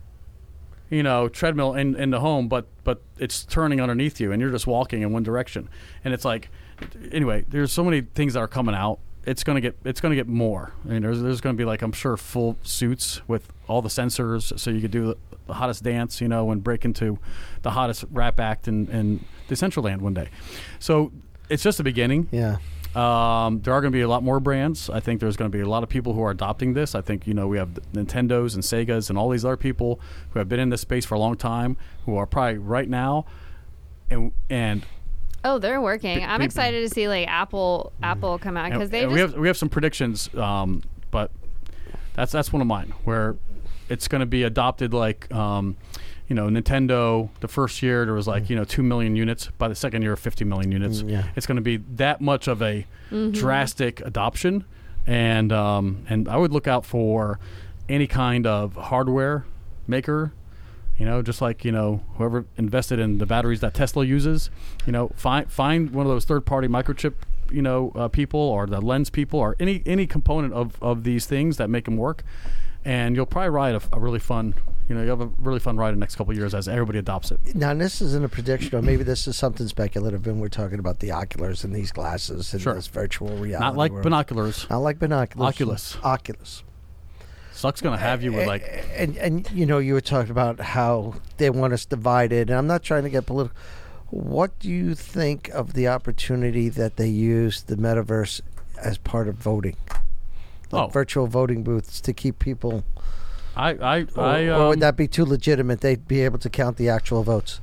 you know, treadmill in, in the home, but but it's turning underneath you, and you're just walking in one direction. And it's like, anyway, there's so many things that are coming out. It's gonna get it's gonna get more. I mean, there's there's gonna be like, I'm sure, full suits with all the sensors, so you could do the, the hottest dance, you know, and break into the hottest rap act in, in Decentraland one day. So it's just the beginning. Yeah. Um, there are going to be a lot more brands. I think there's going to be a lot of people who are adopting this. I think, you know, we have Nintendos and Segas and all these other people who have been in this space for a long time, who are probably right now, and and, Oh, they're working. Be- I'm be- excited to see like Apple Apple come out because and, they and just we have we have some predictions, um, but that's that's one of mine where it's going to be adopted like. Um, You know, Nintendo, the first year there was like, you know, two million units. By the second year, fifty million units. Mm, yeah. It's going to be that much of a drastic adoption. And um, and I would look out for any kind of hardware maker, you know, just like, you know, whoever invested in the batteries that Tesla uses, you know, find find one of those third-party microchip, you know, uh, people or the lens people or any any component of, of these things that make them work. and you'll probably ride a, a really fun. You know, you'll have a really fun ride in the next couple of years as everybody adopts it. Now, this isn't a prediction, or maybe this is something speculative, and we're talking about the oculars and these glasses and Sure. this virtual reality. Not like world. binoculars. Not like binoculars. Oculus. Oculus. Suck's gonna have you with like. And, and, you know, you were talking about how they want us divided, and I'm not trying to get political. What do you think of the opportunity that they use the metaverse as part of voting? Like Oh. virtual voting booths to keep people... I I Or, I. or would um, that be too legitimate? They'd be able to count the actual votes.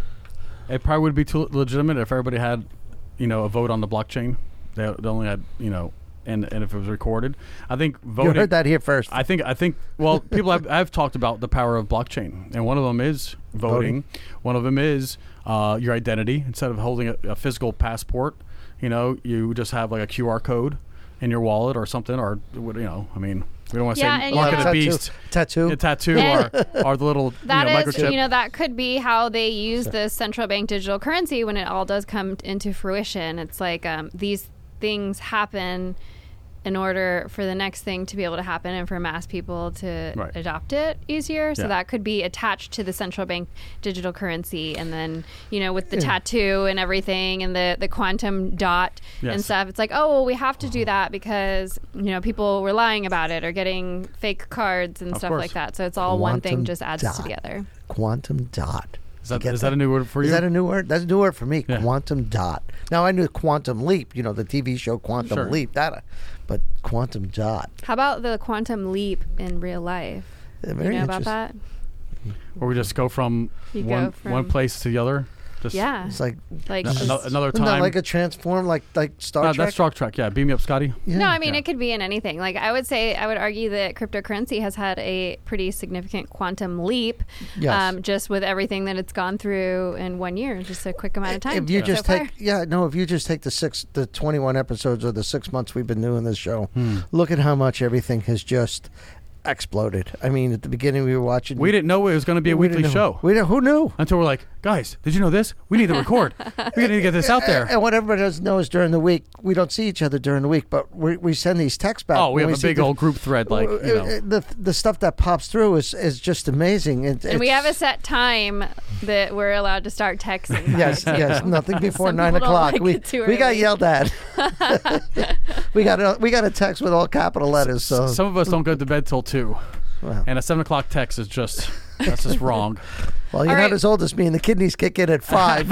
It probably would be too legitimate if everybody had, you know, a vote on the blockchain. They, they only had, you know, and and if it was recorded. I think voting. You heard that here first. I think I think well, people have I've talked about the power of blockchain, and one of them is voting. Voting. One of them is uh, your identity. Instead of holding a, a physical passport, you know, you just have like a Q R code in your wallet or something, or what- you know, I mean, we don't want to Yeah, say and mark you of know- the tattoo. beast. Tattoo. A tattoo And or, or the little That you know, is, microchip. you know, that could be how they use the central bank digital currency when it all does come into fruition. It's like um, these things happen in order for the next thing to be able to happen and for mass people to Right. adopt it easier. So Yeah. that could be attached to the central bank digital currency. And then, you know, with the Yeah. tattoo and everything and the, the quantum dot and Yes. stuff, it's like, oh, well, we have to do that because, you know, people were lying about it or getting fake cards and Of stuff course. like that. So it's all one thing Quantum just adds dot. together. Quantum dot. Is that, You get is that a new word for Is you? that a new word? That's a new word for me. Yeah. Quantum dot. Now I knew Quantum Leap. You know the T V show Quantum Sure. Leap. That, uh, but Quantum dot. How about the quantum leap in real life? Uh, You Very know about interesting. that? Where we just go from You one go from- one place to the other? Just Yeah. It's like Like Ano- just- another isn't that time. like a transform, like like Star Uh, Trek. that's Star Trek. Yeah, beam me up, Scotty. Yeah. No, I mean Yeah. it could be in anything. Like I would say, I would argue that cryptocurrency has had a pretty significant quantum leap, Yes. um, just with everything that it's gone through in one year, just a quick amount of time. If you so just far. take, yeah, no, if you just take the six, the twenty-one episodes or the six months we've been doing this show, Hmm. look at how much everything has just exploded. I mean, at the beginning we were watching. We didn't know it was going to be a we weekly didn't know. show We didn't, who knew? until we're like, guys, did you know this? We need to record. We need to get this out there. And what everybody doesn't know is during the week we don't see each other during the week, but we, we send these texts back. Oh, we when have a see big the- old group thread, like you know. Uh, the the stuff that pops through is, is just amazing. It, and we it's- have a set time that we're allowed to start texting. by. Yes, yes, nothing before Some nine people don't o'clock. like we it too we got early. yelled at. we got a we got a text with all capital letters. So Some of us don't go to bed till two, well, and a seven o'clock text is just that's just wrong. well, you're All not right. as old as me, and the kidneys kick in at five.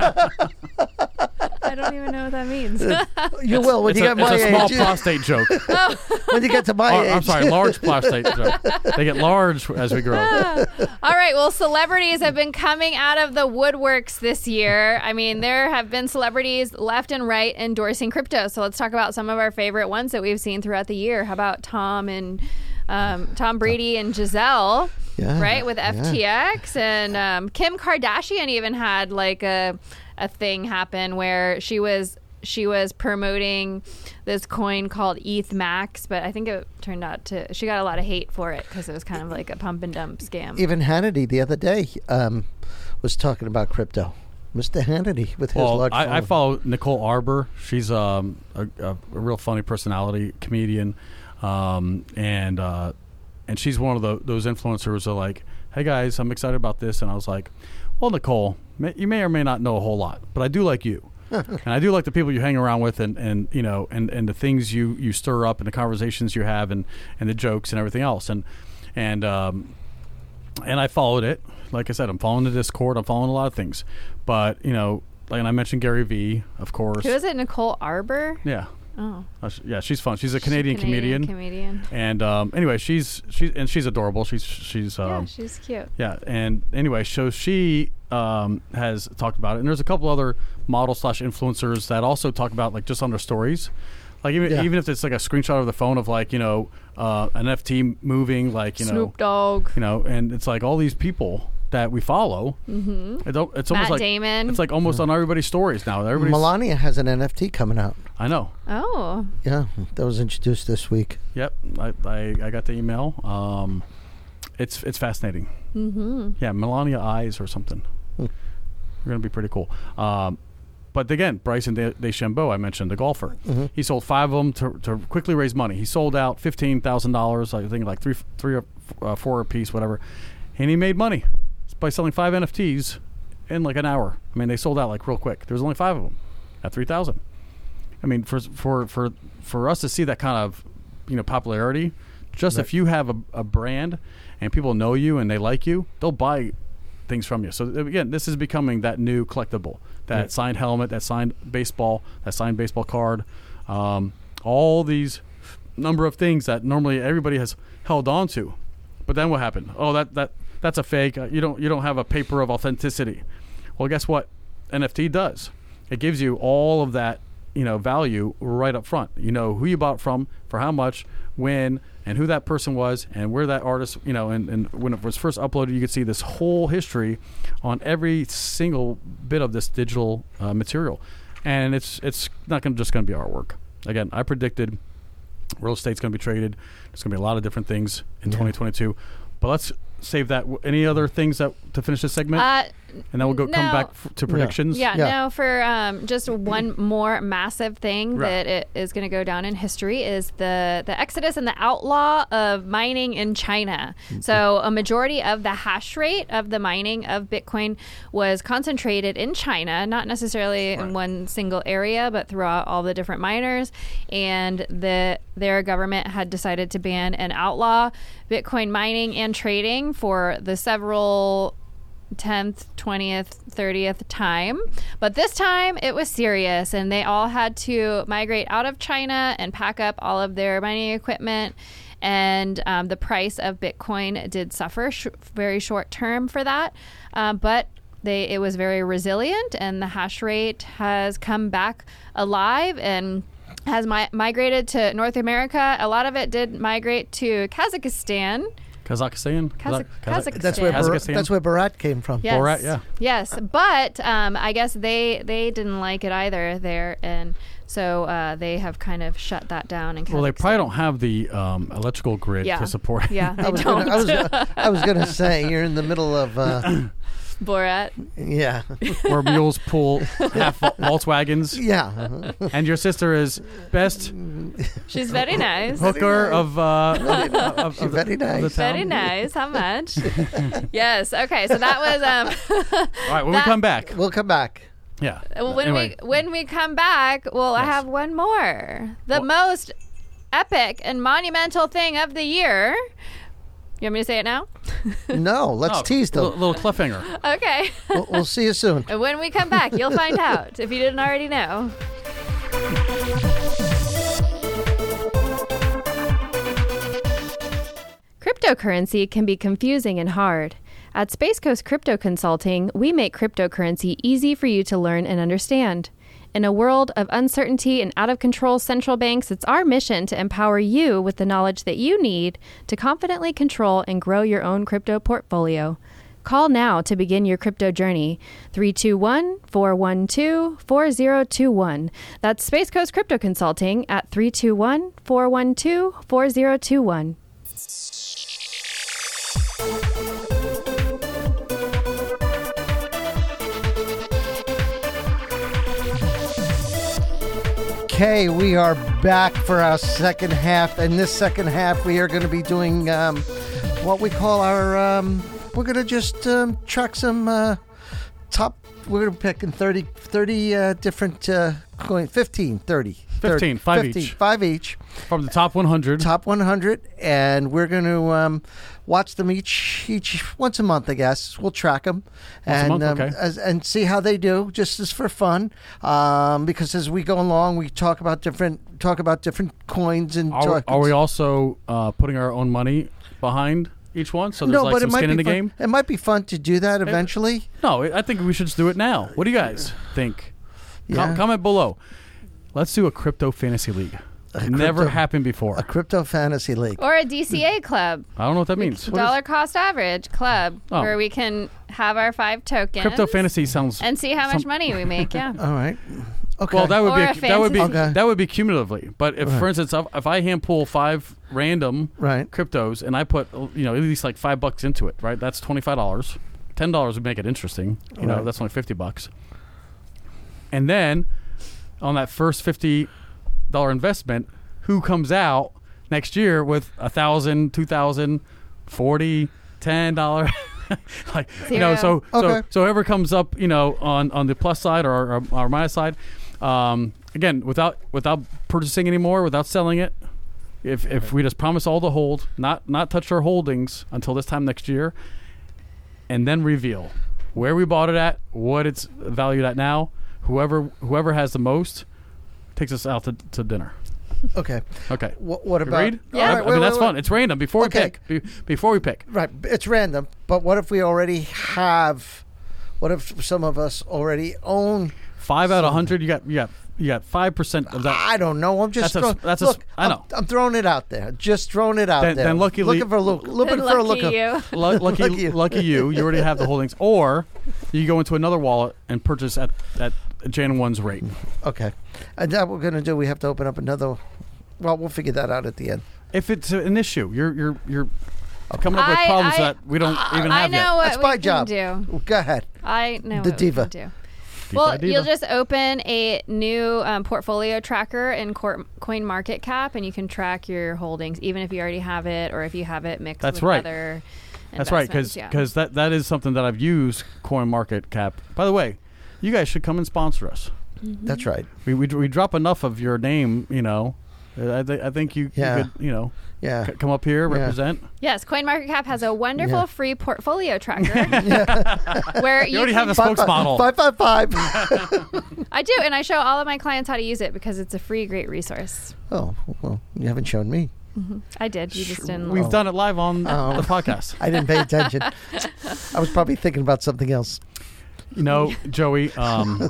I don't even know what that means. You will when It's you a, get my it's a small age. prostate joke. When you get to my Or, age, I'm sorry, large prostate joke. They get large as we grow. All right. Well, celebrities have been coming out of the woodworks this year. I mean, there have been celebrities left and right endorsing crypto. So let's talk about some of our favorite ones that we've seen throughout the year. How about Tom and um, Tom Brady and Giselle, Yeah, right, with yeah. F T X, and um, Kim Kardashian even had like a a thing happen where she was. She was promoting this coin called E T H Max, but I think it turned out to she got a lot of hate for it because it was kind of like a pump and dump scam. even Hannity the other day um, was talking about crypto. Mister Hannity with his Well, large. I, I following. follow Nicole Arbor. She's um, a, a, a real funny personality, comedian, um, and uh, and she's one of the, those influencers that are like, hey guys, I'm excited about this, and I was like, well, Nicole, may, you may or may not know a whole lot, but I do like you. And I do like the people you hang around with, and, and you know, and, and the things you, you stir up, and the conversations you have, and, and the jokes and everything else, and and um, and I followed it. Like I said, I'm following the Discord. I'm following a lot of things, but you know, like and I mentioned Gary Vee, of course. Who is it? Nicole Arbor? Yeah, Oh, Uh, sh- yeah, she's fun. She's a Canadian, Canadian comedian, comedian. and um, anyway, she's she's and she's adorable. She's she's um, Yeah, she's cute. yeah, and anyway, so she um, has talked about it, and there's a couple other model slash influencers that also talk about like just on their stories, like even Yeah. even if it's like a screenshot of the phone of like you know uh, an N F T moving, like you know Snoop Dogg. you know, and it's like all these people that we follow. Mm-hmm. It don't, it's almost Matt like Damon. it's like almost on everybody's stories now. Everybody's, Melania has an N F T coming out. I know. Oh, Yeah, that was introduced this week. Yep, I, I, I got the email. Um, it's it's fascinating. Mm-hmm. Yeah, Melania Eyes or something. Hmm. We're gonna be pretty cool. Um, But again, Bryson De- DeChambeau, I mentioned, the golfer, Mm-hmm. he sold five of them to, to quickly raise money. He sold out fifteen thousand dollars, I think like three, three or uh, four a piece, whatever, and he made money by selling five N F Ts in like an hour. I mean, they sold out like real quick. There was only five of them at three thousand. I mean, for for for for us to see that kind of, you know, popularity, just Right. if you have a, a brand and people know you and they like you, they'll buy things from you. So again, this is becoming that new collectible. That Right. signed helmet, that signed baseball, that signed baseball card, um, all these number of things that normally everybody has held on to. But then what happened? Oh, that that that's a fake. Uh, you don't you don't have a paper of authenticity. Well, guess what? N F T does. It gives you all of that, you know, value right up front. You know who you bought from, for how much, when, and who that person was, and where that artist, you know, and, and when it was first uploaded, you could see this whole history on every single bit of this digital uh, material. And it's it's not gonna, just going to be artwork. Again, I predicted real estate's going to be traded. There's going to be a lot of different things in Yeah. twenty twenty-two. But let's save that. Any other things that to finish this segment? Uh, and then we'll go come no. back f- to predictions. Yeah, Yeah. no, for um, just one more massive thing Right. that it is going to go down in history is the, the exodus and the outlaw of mining in China. So a majority of the hash rate of the mining of Bitcoin was concentrated in China, not necessarily Right. in one single area, but throughout all the different miners. And the their government had decided to ban and outlaw Bitcoin mining and trading for the several tenth, twentieth, thirtieth time. But this time it was serious, and they all had to migrate out of China and pack up all of their mining equipment. And um, the price of Bitcoin did suffer sh- very short term for that. Um, but they it was very resilient, and the hash rate has come back alive and has mi- migrated to North America. A lot of it did migrate to Kazakhstan. Kazakhstan? Kazakh- Kazakh- Kazakhstan. That's where Bar- Kazakhstan? that's where Barat came from. Yes. Borat, yeah. Yes, but um, I guess they they didn't like it either there, and so uh, they have kind of shut that down. In Well, they Kazakhstan. probably don't have the um, electrical grid Yeah. to support. Yeah, I they was, don't. gonna, I, was, gonna- I was gonna say you're in the middle of uh, Borat. yeah Where mules pull half Vol- Volkswagens, yeah and your sister is best She's very nice. hooker of, uh, of, of, She's of, very the, of the nice. town. Very nice. How much? Yes. Okay. So that was um. All right, when that- we come back, we'll come back. yeah. when Anyway, we when we come back, well, I Yes. have one more. The Well- most epic and monumental thing of the year. You want me to say it now? No, let's oh, tease them. Little, little cliffhanger. Okay. we'll, we'll see you soon. And when we come back, you'll find out if you didn't already know. Cryptocurrency can be confusing and hard. At Space Coast Crypto Consulting, we make cryptocurrency easy for you to learn and understand. In a world of uncertainty and out-of-control central banks, it's our mission to empower you with the knowledge that you need to confidently control and grow your own crypto portfolio. Call now to begin your crypto journey. three two one, four one two, four zero two one. That's Space Coast Crypto Consulting at three two one, four one two, four zero two one. Okay, we are back for our second half. And this second half, we are going to be doing um, what we call our. Um, we're going to just um, track some uh, top. We're going to pick in thirty, thirty uh, different uh, coin, fifteen, thirty. fifteen, five fifteen, each. Five each. From the top one hundred. Top one hundred. And we're going to um, watch them each each once a month, I guess. We'll track them. Once a and, month, um, okay. as, and see how they do, just as for fun. Um, because as we go along, we talk about different talk about different coins and Are, talk, are we also uh, putting our own money behind each one? So there's no, like but some it might skin be in the fun. game? It might be fun to do that eventually. No, I think we should just do it now. What do you guys think? Com- Yeah. comment below. Let's do a crypto fantasy league. A Never crypto- happened before. A crypto fantasy league. Or a D C A club, I don't know what that means. dollar cost average club, Oh. where we can have our five tokens. Crypto fantasy sounds. And see how much some- money we make, yeah. All right. Okay. Well, that would Or be a a, that would be fantasy- Okay. that would be cumulatively. But if, Right. for instance, if if I hand pull five random right. cryptos and I put you know at least like five bucks into it, right? That's twenty five dollars. Ten dollars would make it interesting. You know, Right. that's only fifty bucks. And then on that first fifty dollar investment, who comes out next year with a thousand, two thousand, forty, ten dollar? Like, you know, so so Okay. so whoever comes up, you know, on on the plus side or or, or minus side, um, again, without without purchasing anymore, without selling it. If if we just promise all the hold, not not touch our holdings until this time next year, and then reveal where we bought it at, what it's valued at now, whoever whoever has the most takes us out to, to dinner. Okay. Okay. What, what about? Agreed? Yeah. All I right, mean, wait, that's wait, fun. wait. It's random before Okay. we pick. Be, before we pick. Right. It's random. But what if we already have? What if some of us already own? Five out of a hundred. You got you got you got five percent of that. I don't know. I'm just That's a- throwing. that's a- look, I know. I'm, I'm throwing it out there. Just throwing it out Then- there. then luckily- looking for a look. Looking for a look. Lucky of- you. Lu- lucky, Lucky you. lucky you. You already have the holdings, or you go into another wallet and purchase at at Jan one's rate. Okay. And that we're gonna do. We have to open up another. Well, we'll figure that out at the end. If it's an issue, you're you're you're coming up with I- problems I- that we don't even I have know yet. what That's we my can job. do. Go ahead. I know The what diva. we can do. DeFi Well, diva. you'll just open a new um, portfolio tracker in Cor- Coin Market Cap, and you can track your holdings, even if you already have it or if you have it mixed That's with right. other. That's right, because investments, that that is something that I've used. Coin Market Cap. By the way, you guys should come and sponsor us. That's right. We we, we drop enough of your name, you know. I, th- I think you, Yeah. you could, you know, Yeah. c- come up here, Yeah. represent. yes, Coin Market Cap has a wonderful Yeah. free portfolio tracker where you, You already can, have the Five, spokesmodel. five, five, five, five. I do, and I show all of my clients how to use it because it's a free, great resource. Oh well, you haven't shown me. I did. You just didn't. We've Oh. done it live on Oh. the podcast. I didn't pay attention. I was probably thinking about something else. You know, Joey, um,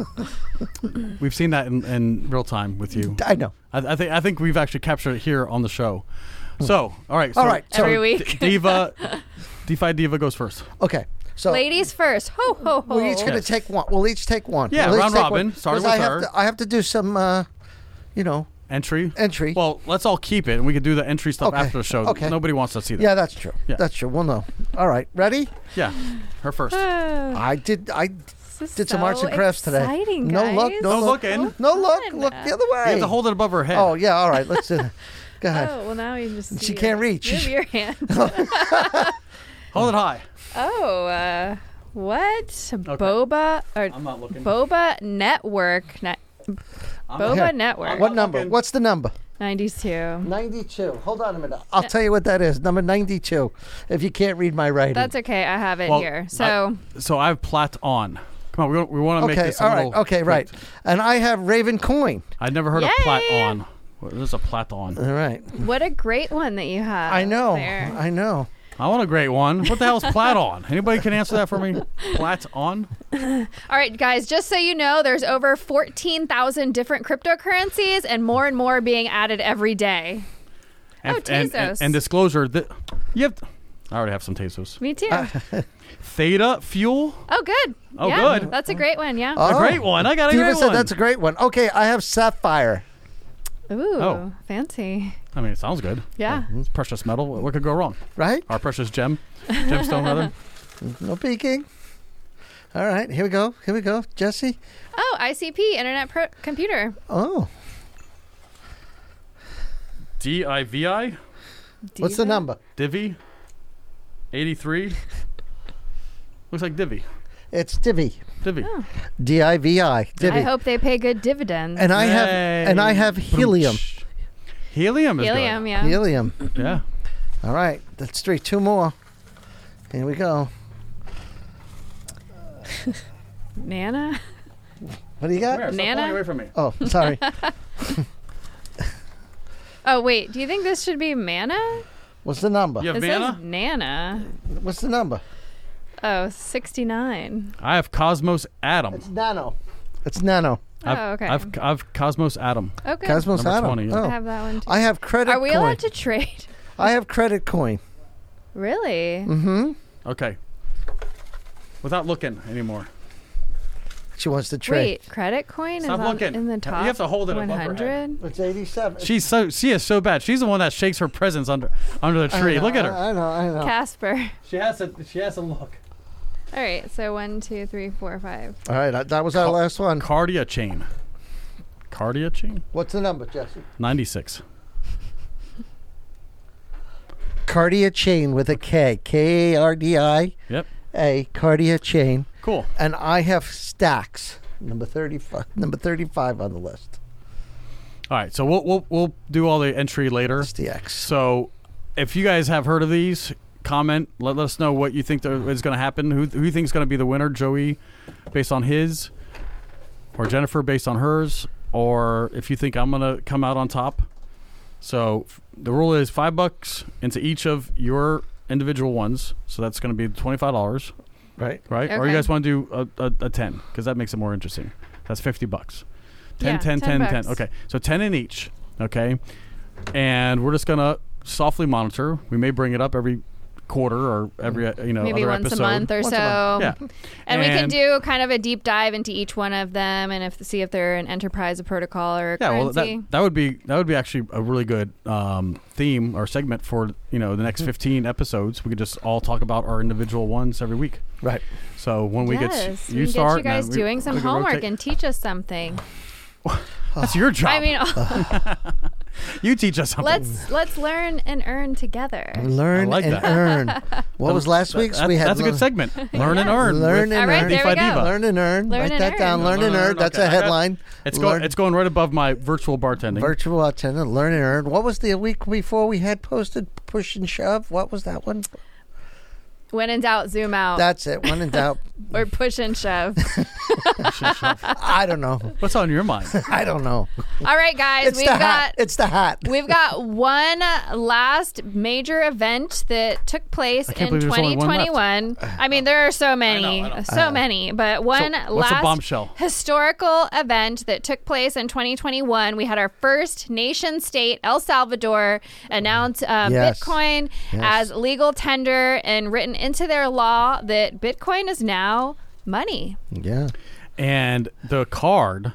we've seen that in, in real time with you. I know. I, I think I think we've actually captured it here on the show. So, all right. So All right. So Every D- week. Diva, DeFi Diva goes first. okay. So Ladies first. Ho, ho, ho. we're each going to Yes. take one. We'll each take one. Yeah, We'll each round take robin, one. starting 'Cause with I her. Have to, I have to do some, uh, you know, Entry. entry. Well, let's all keep it, and we can do the entry stuff Okay. after the show. Okay. Nobody wants to see that. yeah, that's true. Yeah. That's true. We'll know. All right. Ready? Yeah. Her first. Oh, I did. I this is did some so arts and crafts today. exciting, No guys. look, no No look. looking. no look. fun. Look the other way. You have to hold it above her head. Oh yeah. All right. Let's do that. Go ahead. Oh, well, now you just. She see can't it. reach. Move your hand. Hold it high. Oh, uh, what? Boba or I'm not looking. Boba Network? Net, I'm Boba Here. Network. What number? looking. What's the number? ninety-two. ninety-two. Hold on a minute. I'll tell you what that is. Number ninety-two. If you can't read my writing. That's okay. I have it Well, here. So So I have Plat on. Come on, we, we want to make okay. this a All right. little. Okay. Right. And I have Raven Coin. I'd never heard Yay! of Plat on. What is a Plat on? All right. what a great one that you have. I know. There. I know. I want a great one. What the hell is Plat on? Anybody can answer that for me? Plat on? All right, guys, just so you know, there's over fourteen thousand different cryptocurrencies and more and more being added every day. And, Oh, and, Tezos. and, and disclosure that you have. I already have some Tezos. Me too. Theta Fuel. oh, good. Oh, Yeah, good. That's a great one, yeah. Oh. A great one. I got a Diva great said one. that's a great one. Okay. I have Sapphire. Ooh, Oh. fancy. I mean, it sounds good. Yeah. It's precious metal. What could go wrong? Right? Our precious gem, gemstone rather. No peeking. All right. Here we go. Here we go. Jesse. Oh, I C P, Internet Pro- Computer. Oh. D I V I, What's the Diva? number? Divi, eighty-three. Looks like Divi. It's Divi. Divi. Oh. D I V I. Divi. I hope they pay good dividends. And I have Yay. and I have helium. Boomch. Helium is Helium, yeah. Helium. good. Yeah. All right. That's three. Two more. Here we go. Nana? What do you got? Where? Stop Nana? pulling away from me. Oh, sorry. Oh, wait. Do you think this should be Mana? What's the number? You have It Mana? says Nana. What's the number? Oh, sixty-nine. I have Cosmos Atom. It's Nano. It's Nano. I've, Oh, okay. I've, I've Cosmos Atom. Okay. Cosmos Number Atom. twenty, yeah. Oh. I have that one too. I have credit Are we coin. allowed to trade? I have credit coin. Really? Mm-hmm. Okay. Without looking anymore. She wants to trade. Wait, credit coin Stop is on, looking. in the You top have to hold it above her one head. hundred? It's eighty-seven. She's so she is so bad. She's the one that shakes her presents under under the I tree. know, Look at her. I, I know. I know. Casper. She has to she has to look. All right, so one, two, three, four, five. All right, that, that was our Ca- last one. Cardia chain. Cardia chain? What's the number, Jesse? ninety-six. Cardia chain with a K. K A R D I Yep. A. Cardia chain. Cool. And I have stacks. Number thirty-five. Number thirty-five on the list. All right, so we'll we'll we'll do all the entry later. It's the X. So, if you guys have heard of these, comment. Let, let us know what you think there is going to happen. Who who you think is going to be the winner? Joey, based on his, or Jennifer based on hers, or if you think I'm going to come out on top. So f- the rule is five bucks into each of your individual ones. So that's going to be twenty-five dollars, Right. right? Or Okay. you guys want to do a, a, a ten because that makes it more interesting. That's fifty bucks. ten, Yeah, ten, ten ten, ten. bucks. Okay, so ten in each. Okay, and we're just gonna softly monitor. We may bring it up every quarter or every uh, you know Maybe other once episode. a month or Once so. a Yeah, And, we can do kind of a deep dive into each one of them and if see if they're an enterprise, a protocol, or a Yeah, well, currency. that that would be that would be actually a really good um, theme or segment for you know the next fifteen episodes. We could just all talk about our individual ones every week. Right. So when we yes, get we s- can you get start, you guys and then we- doing some we can homework rotate. and teach us something. That's your job. I mean, you teach us something. let's let's learn and earn together. Learn I like and that. earn. What was last That- week's? that- we had that's a learn- good segment. Learn and Yes. earn. Learn with and All right, earn. there we DeFi go. Diva. Learn and earn. Learn Write and that earn. down. Learn and earn. That's Okay, a I got- headline. It's Learn- going. It's going right above my virtual bartending. Virtual attendant. Learn and earn. What was the week before we had posted push and shove? What was that one? When in doubt, zoom out That's it. When in doubt. or push and shove. I don't know. What's on your mind? I don't know. All right, guys, It's we've the got hat. It's the hat. we've got one last major event that took place I can't in believe there's only twenty one twenty-one. I mean, there are so many, I know. so many, but one So, what's last a bombshell? historical event that took place in twenty twenty-one. We had our first nation state, El Salvador, announce uh, Yes. Bitcoin Yes. as legal tender and written into their law that Bitcoin is now money. Yeah. And the card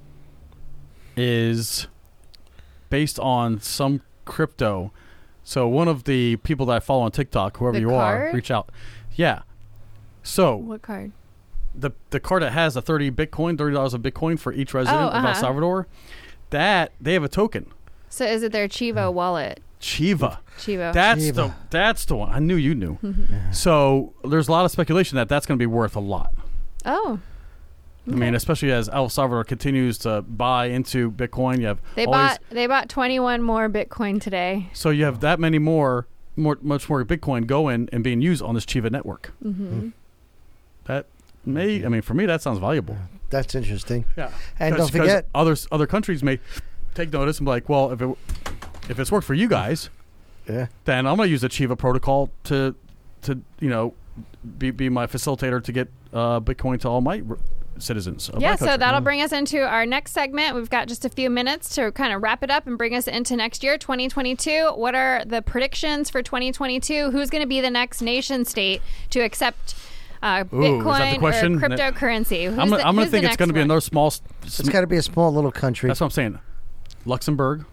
is based on some crypto. So one of the people that I follow on TikTok, whoever The you card? are, reach out. Yeah. So What card? the the card that has a thirty Bitcoin, thirty dollars of Bitcoin for each resident Oh, of El uh-huh. Salvador, that they have a token, So is it their Chivo wallet? Chiva. Chivo. That's Chiva. the that's the one. I knew you knew. So there's a lot of speculation that that's going to be worth a lot. oh. I mean, especially as El Salvador continues to buy into Bitcoin, you have They all these- bought they bought twenty-one more Bitcoin today. so you have that many more, more much more Bitcoin going and being used on this Chiva network. Mm-hmm. That may, I mean, for me, that sounds valuable. That's interesting. Yeah, And don't forget, other other countries may take notice and be like, well, if it if it's worked for you guys, yeah. then I'm going to use the Chiva protocol to to you know be be my facilitator to get uh, Bitcoin to all my r- citizens. Of my Yeah, so country. that'll bring us into our next segment. We've got just a few minutes to kind of wrap it up and bring us into next year, twenty twenty-two. What are the predictions for twenty twenty-two? Who's going to be the next nation state to accept uh, Ooh, is that the Bitcoin or question? cryptocurrency? Who's I'm gonna, the, I'm gonna who's the think it's next going to be one? another small. s- It's got to be a small little country. That's what I'm saying. Luxembourg.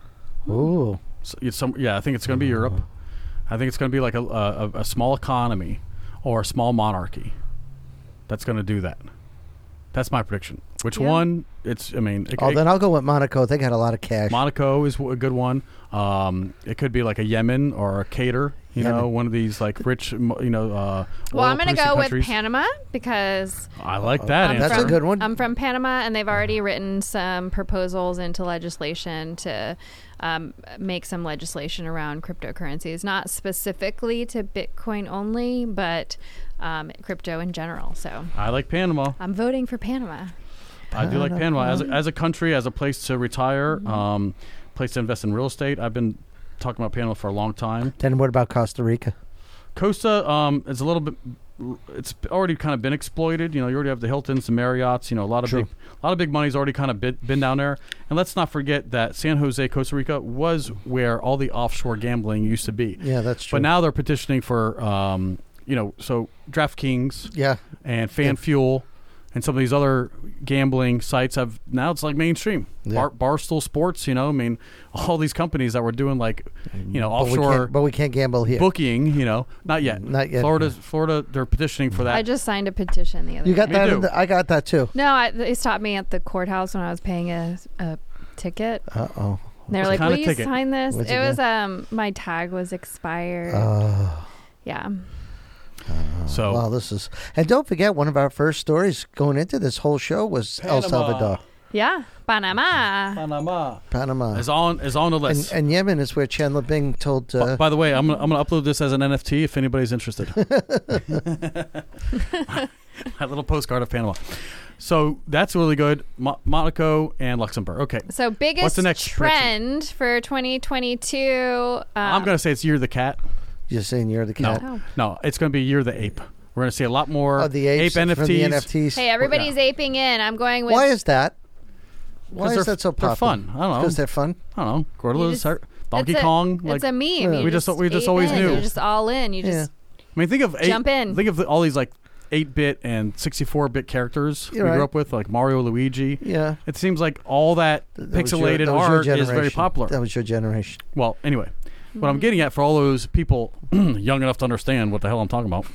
Ooh. So it's some, yeah, I think it's going to be Europe. I think it's going to be like a, a, a small economy or a small monarchy that's going to do that. That's my prediction. Which Yeah. one? It's, I mean, it, Oh, it- then I'll go with Monaco. They got a lot of cash. Monaco is a good one. Um, it could be like a Yemen or a Qatar, you Yemen. know, one of these like rich, mo- you know, uh, Well, I'm going to oil-producing go countries. with Panama because I like that I'm answer. That's a from, good one. I'm from Panama, and they've already written some proposals into legislation to um, make some legislation around cryptocurrencies, not specifically to Bitcoin only, but um, crypto in general. So I like Panama. I'm voting for Panama. I do like Panama as a, as a country, as a place to retire, um, place to invest in real estate. I've been talking about Panama for a long time. Then what about Costa Rica? Costa um, is a little bit. It's already kind of been exploited. You know, you already have the Hiltons, the Marriotts. You know, a lot of True. big, a lot of big money's already kind of been, been down there. And let's not forget that San Jose, Costa Rica, was where all the offshore gambling used to be. Yeah, that's true. But now they're petitioning for, um, you know, so DraftKings yeah, and FanFuel and some of these other gambling sites have now it's like mainstream. Yeah. Bar, Barstool Sports, you know, I mean, all these companies that were doing like, you know, But we offshore can't, but we can't gamble here. booking, you know, not yet. Not yet. Florida, Florida, they're petitioning for that. I just signed a petition the other You got day. Me that? too. In the, I got that too. No, I, they stopped me at the courthouse when I was paying a, a ticket. Uh oh. They're What like, kind "Will of you ticket? sign this?" What's It it was um, my tag was expired. Oh. yeah. so Wow, this is. And don't forget, one of our first stories going into this whole show was El Panama. Salvador, Yeah. Panama. Panama Panama, is on is on the and, list. and Yemen is where Chandler Bing told. B- Uh, By the way, I'm gonna, I'm gonna upload this as an N F T if anybody's interested. My little postcard of Panama. So that's really good. Mo- Monaco and Luxembourg. Okay, So biggest What's the next trend for twenty twenty-two. Um, I'm gonna say it's Year of the Cat. you're saying you're the No, cat. Oh. no, it's gonna be Year of the Ape. We're gonna see a lot more Oh, the apes ape N F Ts. from the N F Ts. Hey, everybody's aping in. I'm going with. Why is that? Why they're- is that so they're popular? fun. I don't know. Because they're fun. I don't know. Gorillaz, just- Har- Donkey it's a- Kong. It's a meme. Yeah. You We just- we just ape always in. knew. You're just all in. You just I mean, think of eight, Jump in. Think of the, all these like eight-bit and sixty-four-bit characters You're we right. grew up with, like Mario, Luigi. Yeah. It seems like all that, That was your- pixelated that was your art is very generation. popular. That was your generation. Well, anyway, what I'm getting at for all those people young enough to understand what the hell I'm talking about.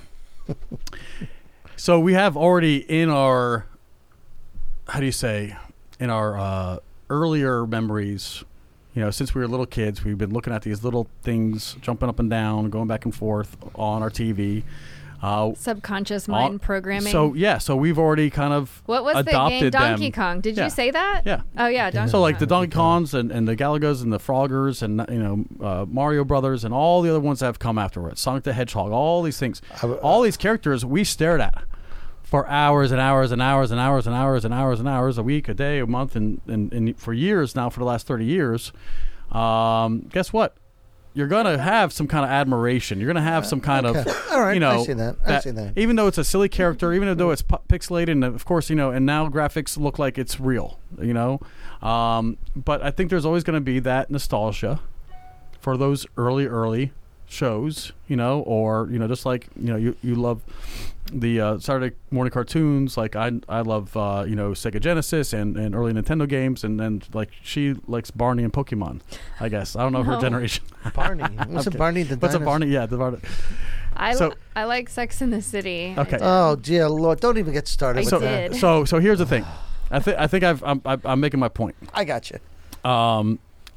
So we have already in our, how do you say, in our uh, earlier memories, you know, since we were little kids, we've been looking at these little things jumping up and down, going back and forth on our T V. Uh, subconscious all- mind programming. So yeah, so we've already kind of what was the adopted game? Donkey them. Kong. Did Yeah. you say that? Yeah. Oh yeah, Donkey So like Kong. the Donkey Kongs and, and the Galagos and the Froggers and you know uh, Mario Brothers and all the other ones that have come afterwards, Sonic the Hedgehog, all these things, I- all these characters we stared at for hours and hours and hours and hours and hours and hours and hours, a week, a day, a month, and and, and for years now, for the last thirty years. Um, guess what? You're gonna have some kind of admiration. You're gonna have some kind Okay. of, All right, you know, I see that. I see that. even though it's a silly character, even though it's pu- pixelated, and of course, you know, and now graphics look like it's real, you know. Um, but I think there's always going to be that nostalgia for those early, early shows, you know, or you know, just like you know, you you love the uh, Saturday morning cartoons. Like I, I love uh, you know Sega Genesis and, and early Nintendo games, and then like she likes Barney and Pokemon. I guess I don't know her No. generation. Barney. What's a Okay. Barney the What's a dinosaur? Barney? Yeah, the Barney. I, so- li- I like Sex in the City. Okay. Oh dear Lord! Don't even get started I with So, that. did. so, so here's the thing. I think I think I've I'm, I'm I'm making my point. I got you. Um,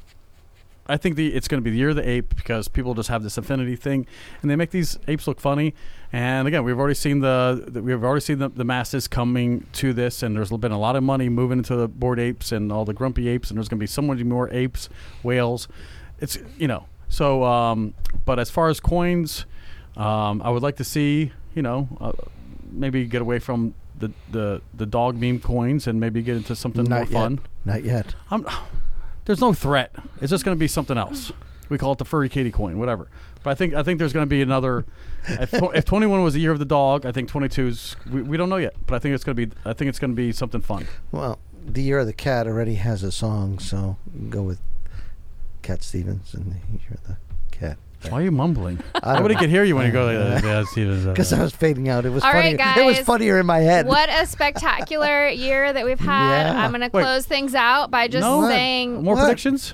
I think the it's going to be the Year of the Ape because people just have this affinity thing, and they make these apes look funny. And again, we've already seen the, the we've already seen the, the masses coming to this, and there's been a lot of money moving into the bored apes and all the grumpy apes, and there's going to be so many more apes, whales. It's you know so. Um, but as far as coins, um, I would like to see you know uh, maybe get away from the, the the dog meme coins and maybe get into something Not more yet. fun. Not yet. I'm, there's no threat. It's just going to be something else. We call it the furry kitty coin, whatever. But I think I think there's going to be another. If, tw- if twenty-one was the year of the dog, I think twenty-two is. We, we don't know yet, but I think it's going to be. I think it's going to be something fun. Well, the Year of the Cat already has a song, so you can go with Cat Stevens and the Year of the Cat. Why are you mumbling? I don't Nobody know. could hear you when you go like that. Yeah, Stevens, uh, Because I was fading out. It was All funny. right, It was guys. funnier in my head. What a spectacular year that we've had. Yeah. I'm going to Wait. close things out by just No. saying, More What? predictions?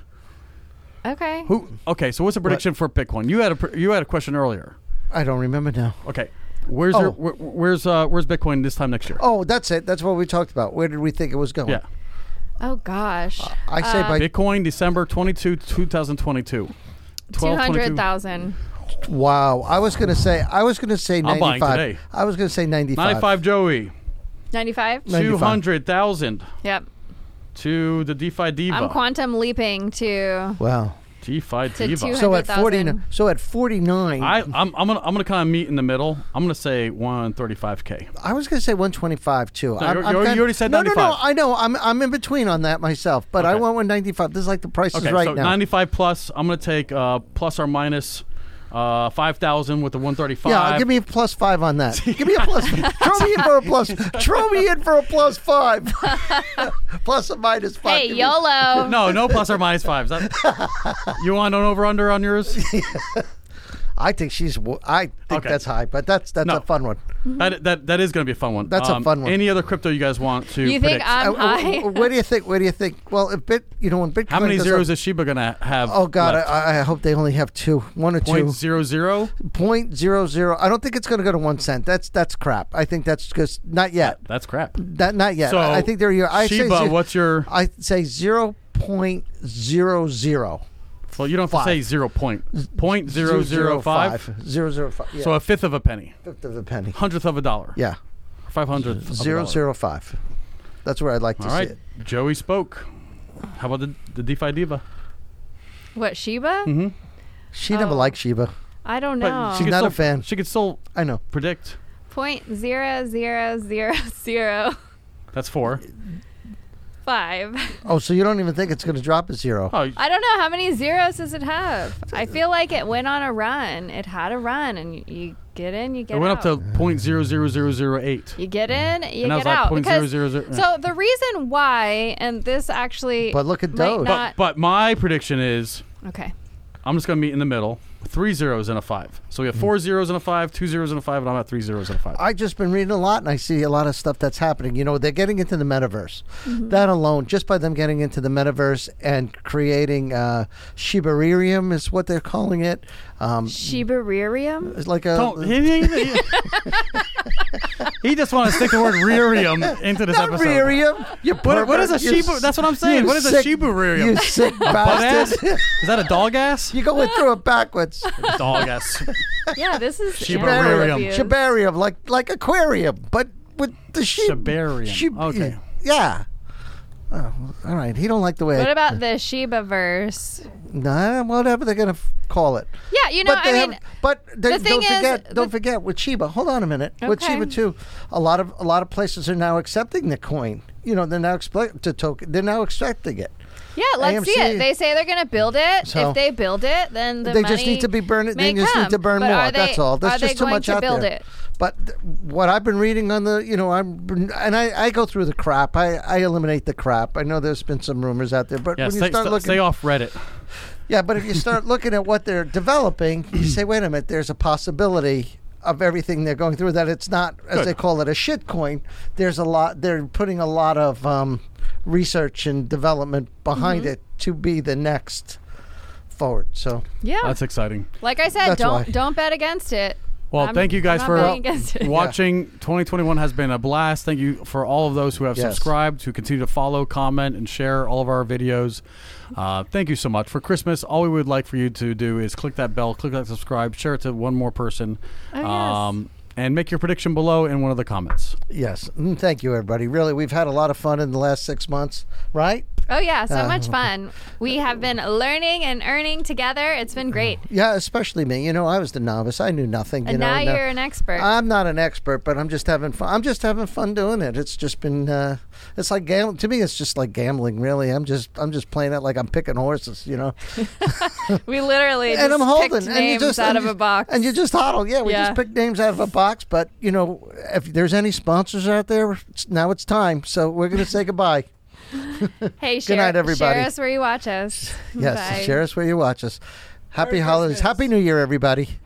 okay. Who? Okay, so what's the prediction for Bitcoin? You had a pr- you had a question earlier. I don't remember now. Okay, where's Oh. your where, where's uh where's Bitcoin this time next year? Oh, that's it. That's what we talked about. Where did we think it was going? Yeah, Oh, gosh. I say Uh, by Bitcoin December twenty-second, twenty twenty-two. two hundred thousand. wow. I was gonna say. I was gonna say I'm buying ninety-five. today. I was gonna say ninety-five. ninety-five Joey. ninety-five? ninety-five. two hundred thousand Yep. to the DeFi Diva. I'm quantum leaping to Wow. DeFi To Diva. two So at hundred forty. thousand. So at forty-nine. I, I'm, I'm gonna I'm gonna kind of meet in the middle. I'm gonna say one thirty-five k. I was going to say one twenty-five too. I'm, you- I'm you kind- already said no, no, no. ninety-five. I know. I'm I'm in between on that myself, but I Okay. want one ninety-five. This is like the price is Okay, right so now. ninety-five plus. I'm gonna take uh, plus or minus uh, five thousand with the one thirty-five. Yeah, give me a plus five on that. Give me a plus. Throw me in for a plus. Throw me in for a plus five. Plus or minus five. Hey, Give me- YOLO. no, no plus or minus fives. That, you want an over under on yours? I think she's. w- I think Okay. that's high, but that's that's No. a fun one. That that that is going to be a fun one. That's a fun one. Any other crypto you guys want to You predict? think I'm Uh, uh, high? uh, Where do you think? Where do you think? Well, if bit, you know, when Bitcoin. How many goes zeros up- is Shiba going to have? Oh God, left? I, I hope they only have two, one or Point two. zero zero. Point zero zero. I don't think it's going to go to one cent. That's that's crap. I think that's because not yet. That's crap. That not yet. So I I think they're. I say Shiba, ze- what's your? I say zero point zero zero. Well, you don't have to say five. zero point. Point zero zero five. Zero zero five. Yeah. So a fifth of a penny, fifth of a penny. hundredth of a dollar, Yeah. five hundredth. of a Zero dollar. zero five. That's where I'd like to All see right, it. Joey spoke. How about the the DeFi diva? What, Shiba? Mm-hmm. She never Oh. liked Shiba. I don't know. She's she could not still, a fan. She could still I know. predict. Point zero zero zero zero That's four. five. Oh, so you don't even think it's going to drop a zero? Oh, I don't know how many zeros does it have. I feel like it went on a run. It had a run, and you, you get in, you get it went out. up to point zero zero zero zero eight. You get in, you And now get it's like out. point Because zero zero zero. so the reason why, and this actually, But look at might Doge. not- But, but my prediction is okay. I'm just going to meet in the middle. Three zeros and a five. So we have four zeros and a five, two zeros and a five, and I'm at three zeros and a five. I've just been reading a lot, and I see a lot of stuff that's happening. You know, they're getting into the metaverse. Mm-hmm. That alone, just by them getting into the metaverse and creating uh, Shibarium is what they're calling it. Um, Shibarium? it's like a Don't, he, he- he- he just want to stick the word rearium into this not episode. Ririum. You What, what is a pervert. You Shiba? s- That's what I'm saying. you What is a sick- Shibarium? You sick Butt ass? bastard. Is that a dog ass? You're going through it backwards. Dog ass. Yeah, this is Shibarium. interviews. Shibarium, like like aquarium, but with the sheep. Shibarium. Sheep- Okay. Yeah. Oh, all right. He don't like the way. What I, about the Shiba verse? Nah, whatever they're gonna f- call it. Yeah, you know, but I they mean, have, but they, the thing don't is, forget. don't the- forget with Shiba. Hold on a minute. With Okay. Shiba too, a lot of a lot of places are now accepting the coin. You know, they're now expl- to token. They're now accepting it. yeah, let's A M see C it. They say they're going to build it. So- if they build it, then the they money just need to be burning. They may just come. need to burn But more. are they, That's all. There's are just they too going much to out build there. it? But th- what I've been reading on the, you know, I'm and I, I go through the crap. I, I eliminate the crap. I know there's been some rumors out there, but Yeah, when you stay, start st- looking, stay off Reddit. yeah, but if you start looking at what they're developing, you say, wait a minute, there's a possibility of everything they're going through that it's not, as Good. they call it, a shit coin. There's a lot. They're putting a lot of um, research and development behind Mm-hmm. it to be the next forward. So Yeah. That's exciting. like I said, That's don't why. don't bet against it. Well, I'm- thank you guys I'm for not betting against it. watching. twenty twenty-one has been a blast. Thank you for all of those who have Yes. subscribed, who continue to follow, comment, and share all of our videos. Uh, thank you so much. For Christmas, all we would like for you to do is click that bell, click that subscribe, share it to one more person, Oh, yes. um, and make your prediction below in one of the comments. yes, Mm, thank you, everybody. Really, we've had a lot of fun in the last six months, right? Oh yeah, so Uh, much fun. We have been learning and earning together. It's been great. Yeah, especially me. You know, I was the novice. I knew nothing. You And know, now and, uh, you're an expert. I'm not an expert, but I'm just having fun. I'm just having fun doing it. It's just been. Uh, it's like gambling. To me, it's just like gambling. Really, I'm just. I'm just playing it like I'm picking horses. You know, we literally and just I'm holding picked and you names just out and of you- a box. and you just huddle. Yeah, we Yeah. just pick names out of a box. But you know, if there's any sponsors out there, it's, now it's time. So we're gonna say goodbye. hey, share, night, everybody. share us where you watch us. Yes, Bye. share us where you watch us. Happy Merry holidays. Christmas. Happy New Year, everybody.